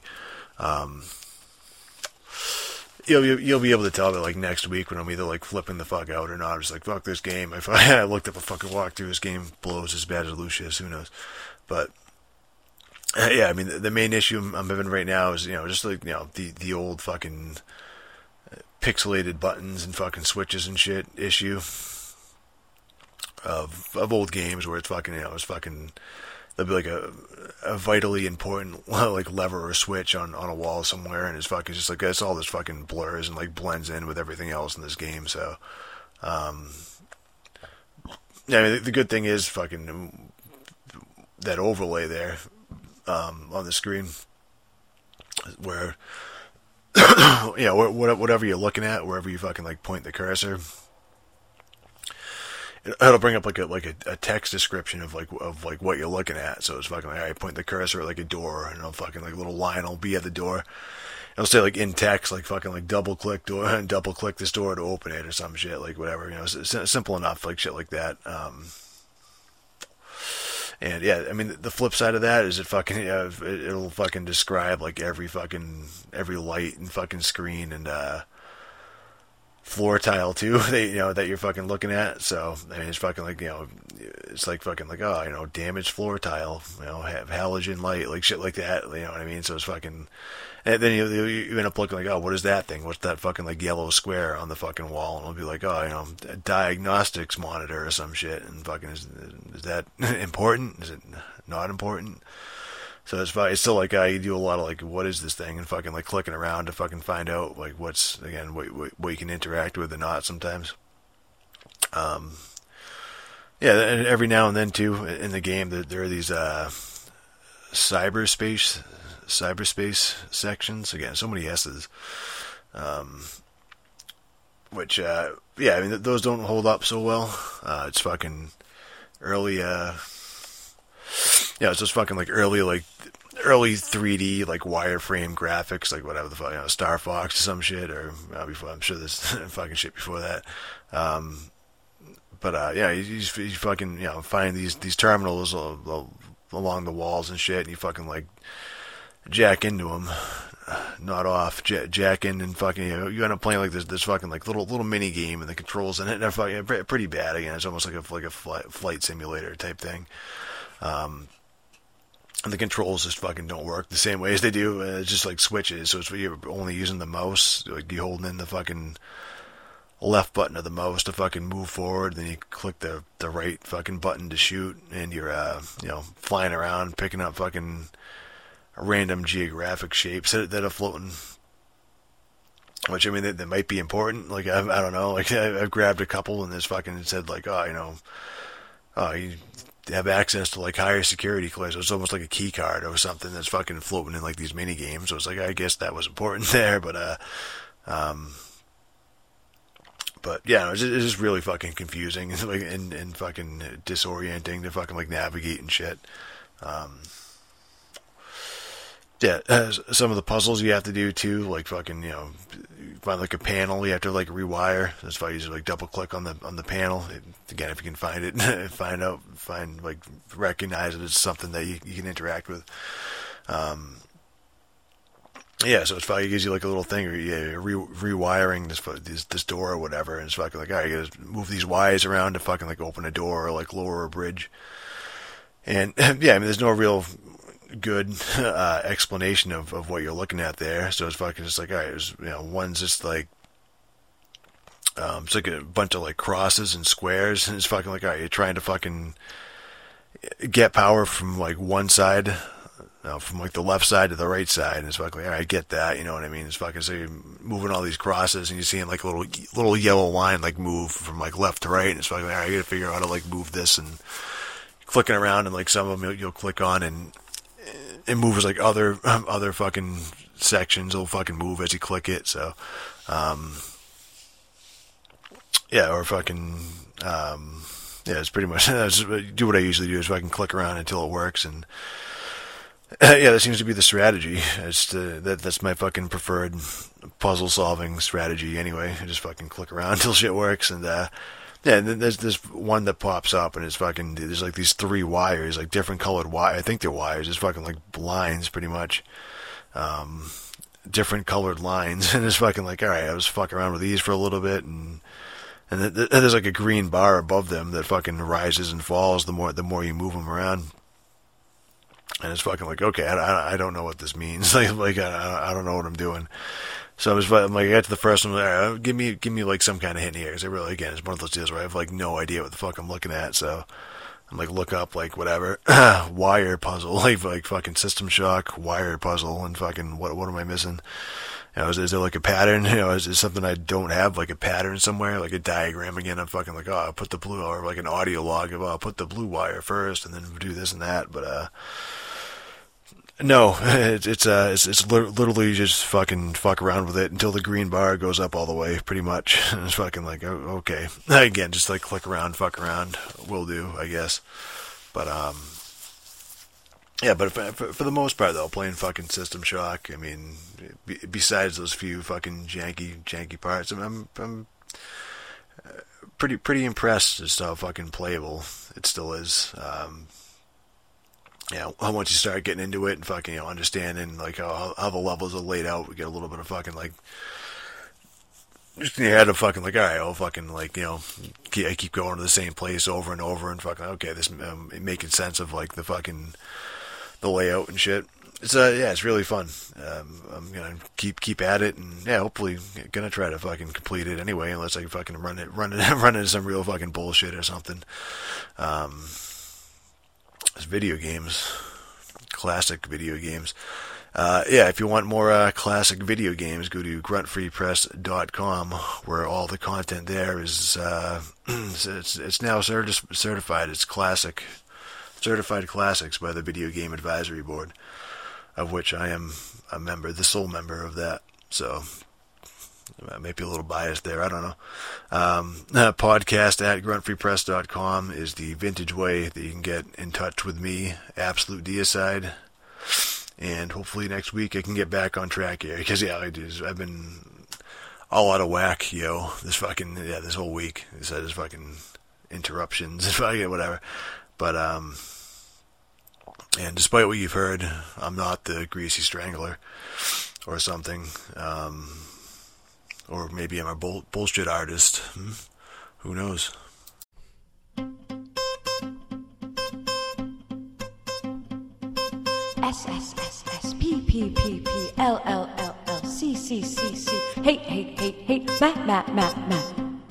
You'll be able to tell me like next week when I'm either like flipping the fuck out or not. I'm just like, fuck this game. If I looked up a fucking walkthrough, this game blows as bad as Lucius. Who knows? But the main issue I'm having right now is just like the old fucking pixelated buttons and fucking switches and shit issue of old games where it's fucking there'll be like a vitally important like lever or switch on a wall somewhere, and it's fucking just like it's all this fucking blurs and like blends in with everything else in this game. So, the good thing is fucking that overlay there on the screen, where whatever you're looking at, wherever you fucking like point the cursor, it'll bring up like a text description of what you're looking at. So it's fucking like, alright, point the cursor at like a door, and it'll fucking like a little line will be at the door. It'll say like in text, like fucking like double click this door to open it or some shit, like whatever, it's simple enough, like shit like that. And yeah, I mean, the flip side of that is it'll fucking describe like every light and fucking screen and floor tile too that you're fucking looking at. So I mean, it's fucking like, it's like fucking like, damaged floor tile, have halogen light, like shit like that, you know what I mean? So it's fucking, and then you end up looking like, what is that thing? What's that fucking like yellow square on the fucking wall? And it'll be like, a diagnostics monitor or some shit. And fucking, is that important? Is it not important? So it's still like, you do a lot of like, what is this thing? And fucking like clicking around to fucking find out like what you can interact with and not sometimes. Yeah, and every now and then too in the game there are these cyberspace sections. Again, so many S's. Which I mean, those don't hold up so well. It's fucking early. It's just fucking like early 3D like wireframe graphics, like whatever the fuck, Star Fox or some shit, or before, I'm sure there's fucking shit before that. You fucking find these terminals along the walls and shit, and you fucking like jack into them, not off, jack in, and fucking you end up playing like this fucking like little mini game, and the controls in it are fucking pretty bad. Again, it's almost like a flight simulator type thing. And the controls just fucking don't work the same way as they do. It's just like switches, so you're only using the mouse, like you holding in the fucking left button of the mouse to fucking move forward, then you click the right fucking button to shoot, and you're flying around picking up fucking random geographic shapes that are floating, which I mean that might be important. Like I don't know, like I've grabbed a couple and there's fucking said like, you have access to like higher security clears. So it's almost like a key card or something that's fucking floating in like these mini games. So it's like, I guess that was important there, but yeah, it's just really fucking confusing and fucking disorienting to fucking like navigate and shit. Some of the puzzles you have to do too, like fucking, find like a panel you have to like rewire. That's why you just like double click on the panel. Again, if you can find it, recognize it as something that you can interact with. So it's probably gives you like a little thing, or rewiring this door or whatever, and it's fucking like, you gotta move these wires around to fucking like open a door or like lower a bridge. And I mean, there's no real good explanation of what you're looking at there. So it's fucking just like, one's just like, it's like a bunch of like crosses and squares, and it's fucking like, you're trying to fucking get power from like one side, from like the left side to the right side, and it's fucking like, I get that, you know what I mean? It's fucking, so you're moving all these crosses, and you're seeing like a little yellow line like move from like left to right, and it's fucking like, you gotta figure out how to like move this, and clicking around, and like some of them you'll click on, and it moves like other fucking sections will fucking move as you click it. So, or fucking, it's pretty much, do what I usually do is fucking click around until it works. And, that seems to be the strategy. That's my fucking preferred puzzle solving strategy anyway. I just fucking click around until shit works. And, and then there's this one that pops up, and it's fucking, there's like these 3 wires, like different colored wires. I think they're wires. It's fucking like blinds, pretty much. Different colored lines. And it's fucking like, alright, I was fucking around with these for a little bit, and there's like a green bar above them that fucking rises and falls the more you move them around. And it's fucking like, okay, I don't know what this means. like I don't know what I'm doing. So I'm like, I got to the first one, like, give me like some kind of hint here, because I really, again, it's one of those deals where I have like no idea what the fuck I'm looking at. So I'm like, look up like whatever wire puzzle, like fucking System Shock wire puzzle, and fucking what am I missing? Is there like a pattern? Is there something I don't have, like a pattern somewhere, like a diagram again? I'm fucking like, I'll put the blue, or like an audio log of, I'll put the blue wire first, and then do this and that. But No, it's literally just fucking fuck around with it until the green bar goes up all the way, pretty much. It's fucking like, oh, okay. Again, just like click around, fuck around, will do, I guess. But yeah, but for the most part though, playing fucking System Shock, I mean, besides those few fucking janky parts, I'm pretty impressed as to how fucking playable it still is. Yeah, once you start getting into it and fucking, understanding like how the levels are laid out, we get a little bit of fucking like, just in your head of fucking like, all right, I'll fucking like, I keep going to the same place over and over and fucking, okay, this making sense of like the fucking the layout and shit. It's yeah, it's really fun. I'm gonna keep at it, and yeah, hopefully gonna try to fucking complete it anyway, unless I can fucking run into some real fucking bullshit or something. It's video games, classic video games. Yeah, if you want more classic video games, go to gruntfreepress.com, where all the content there is it's now certified. It's classic, certified classics by the Video Game Advisory Board, of which I am a member, the sole member of that. So I may be a little biased there, I don't know. Podcast at gruntfreepress.com is the vintage way that you can get in touch with me, Absolute Deicide. And hopefully next week I can get back on track here, because yeah, I've been all out of whack, this whole week. There's fucking interruptions and fucking whatever. But and despite what you've heard, I'm not the Greasy Strangler or something. Or maybe I'm a bullshit artist. Who knows? SSSSPPPLLLLCCCC. Hate, Matt.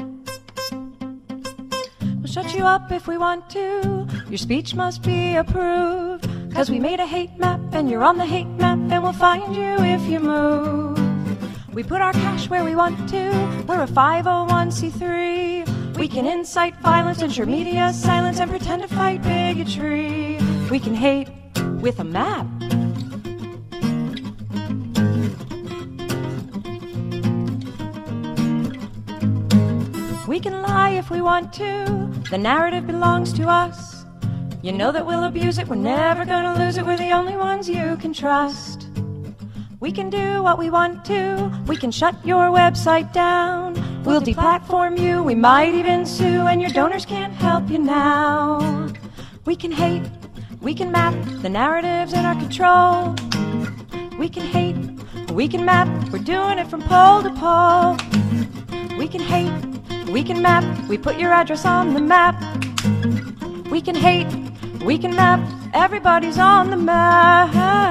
We'll shut you up if we want to. Your speech must be approved. 'Cause we made a hate map and you're on the hate map, and we'll find you if you move. We put our cash where we want to. We're a 501c3. We can incite violence, ensure media silence, and pretend to fight bigotry. We can hate with a map. We can lie if we want to. The narrative belongs to us. You know that we'll abuse it. We're never gonna lose it. We're the only ones you can trust. We can do what we want to. We can shut your website down. We'll deplatform you. We might even sue, and your donors can't help you now. We can hate. We can map. The narrative's in our control. We can hate. We can map. We're doing it from pole to pole. We can hate. We can map. We put your address on the map. We can hate. We can map. Everybody's on the map.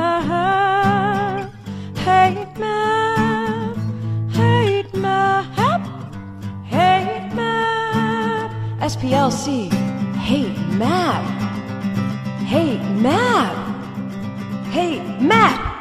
Hate map. Hate map. Hate map. SPLC. Hate map. Hate map. Hate map.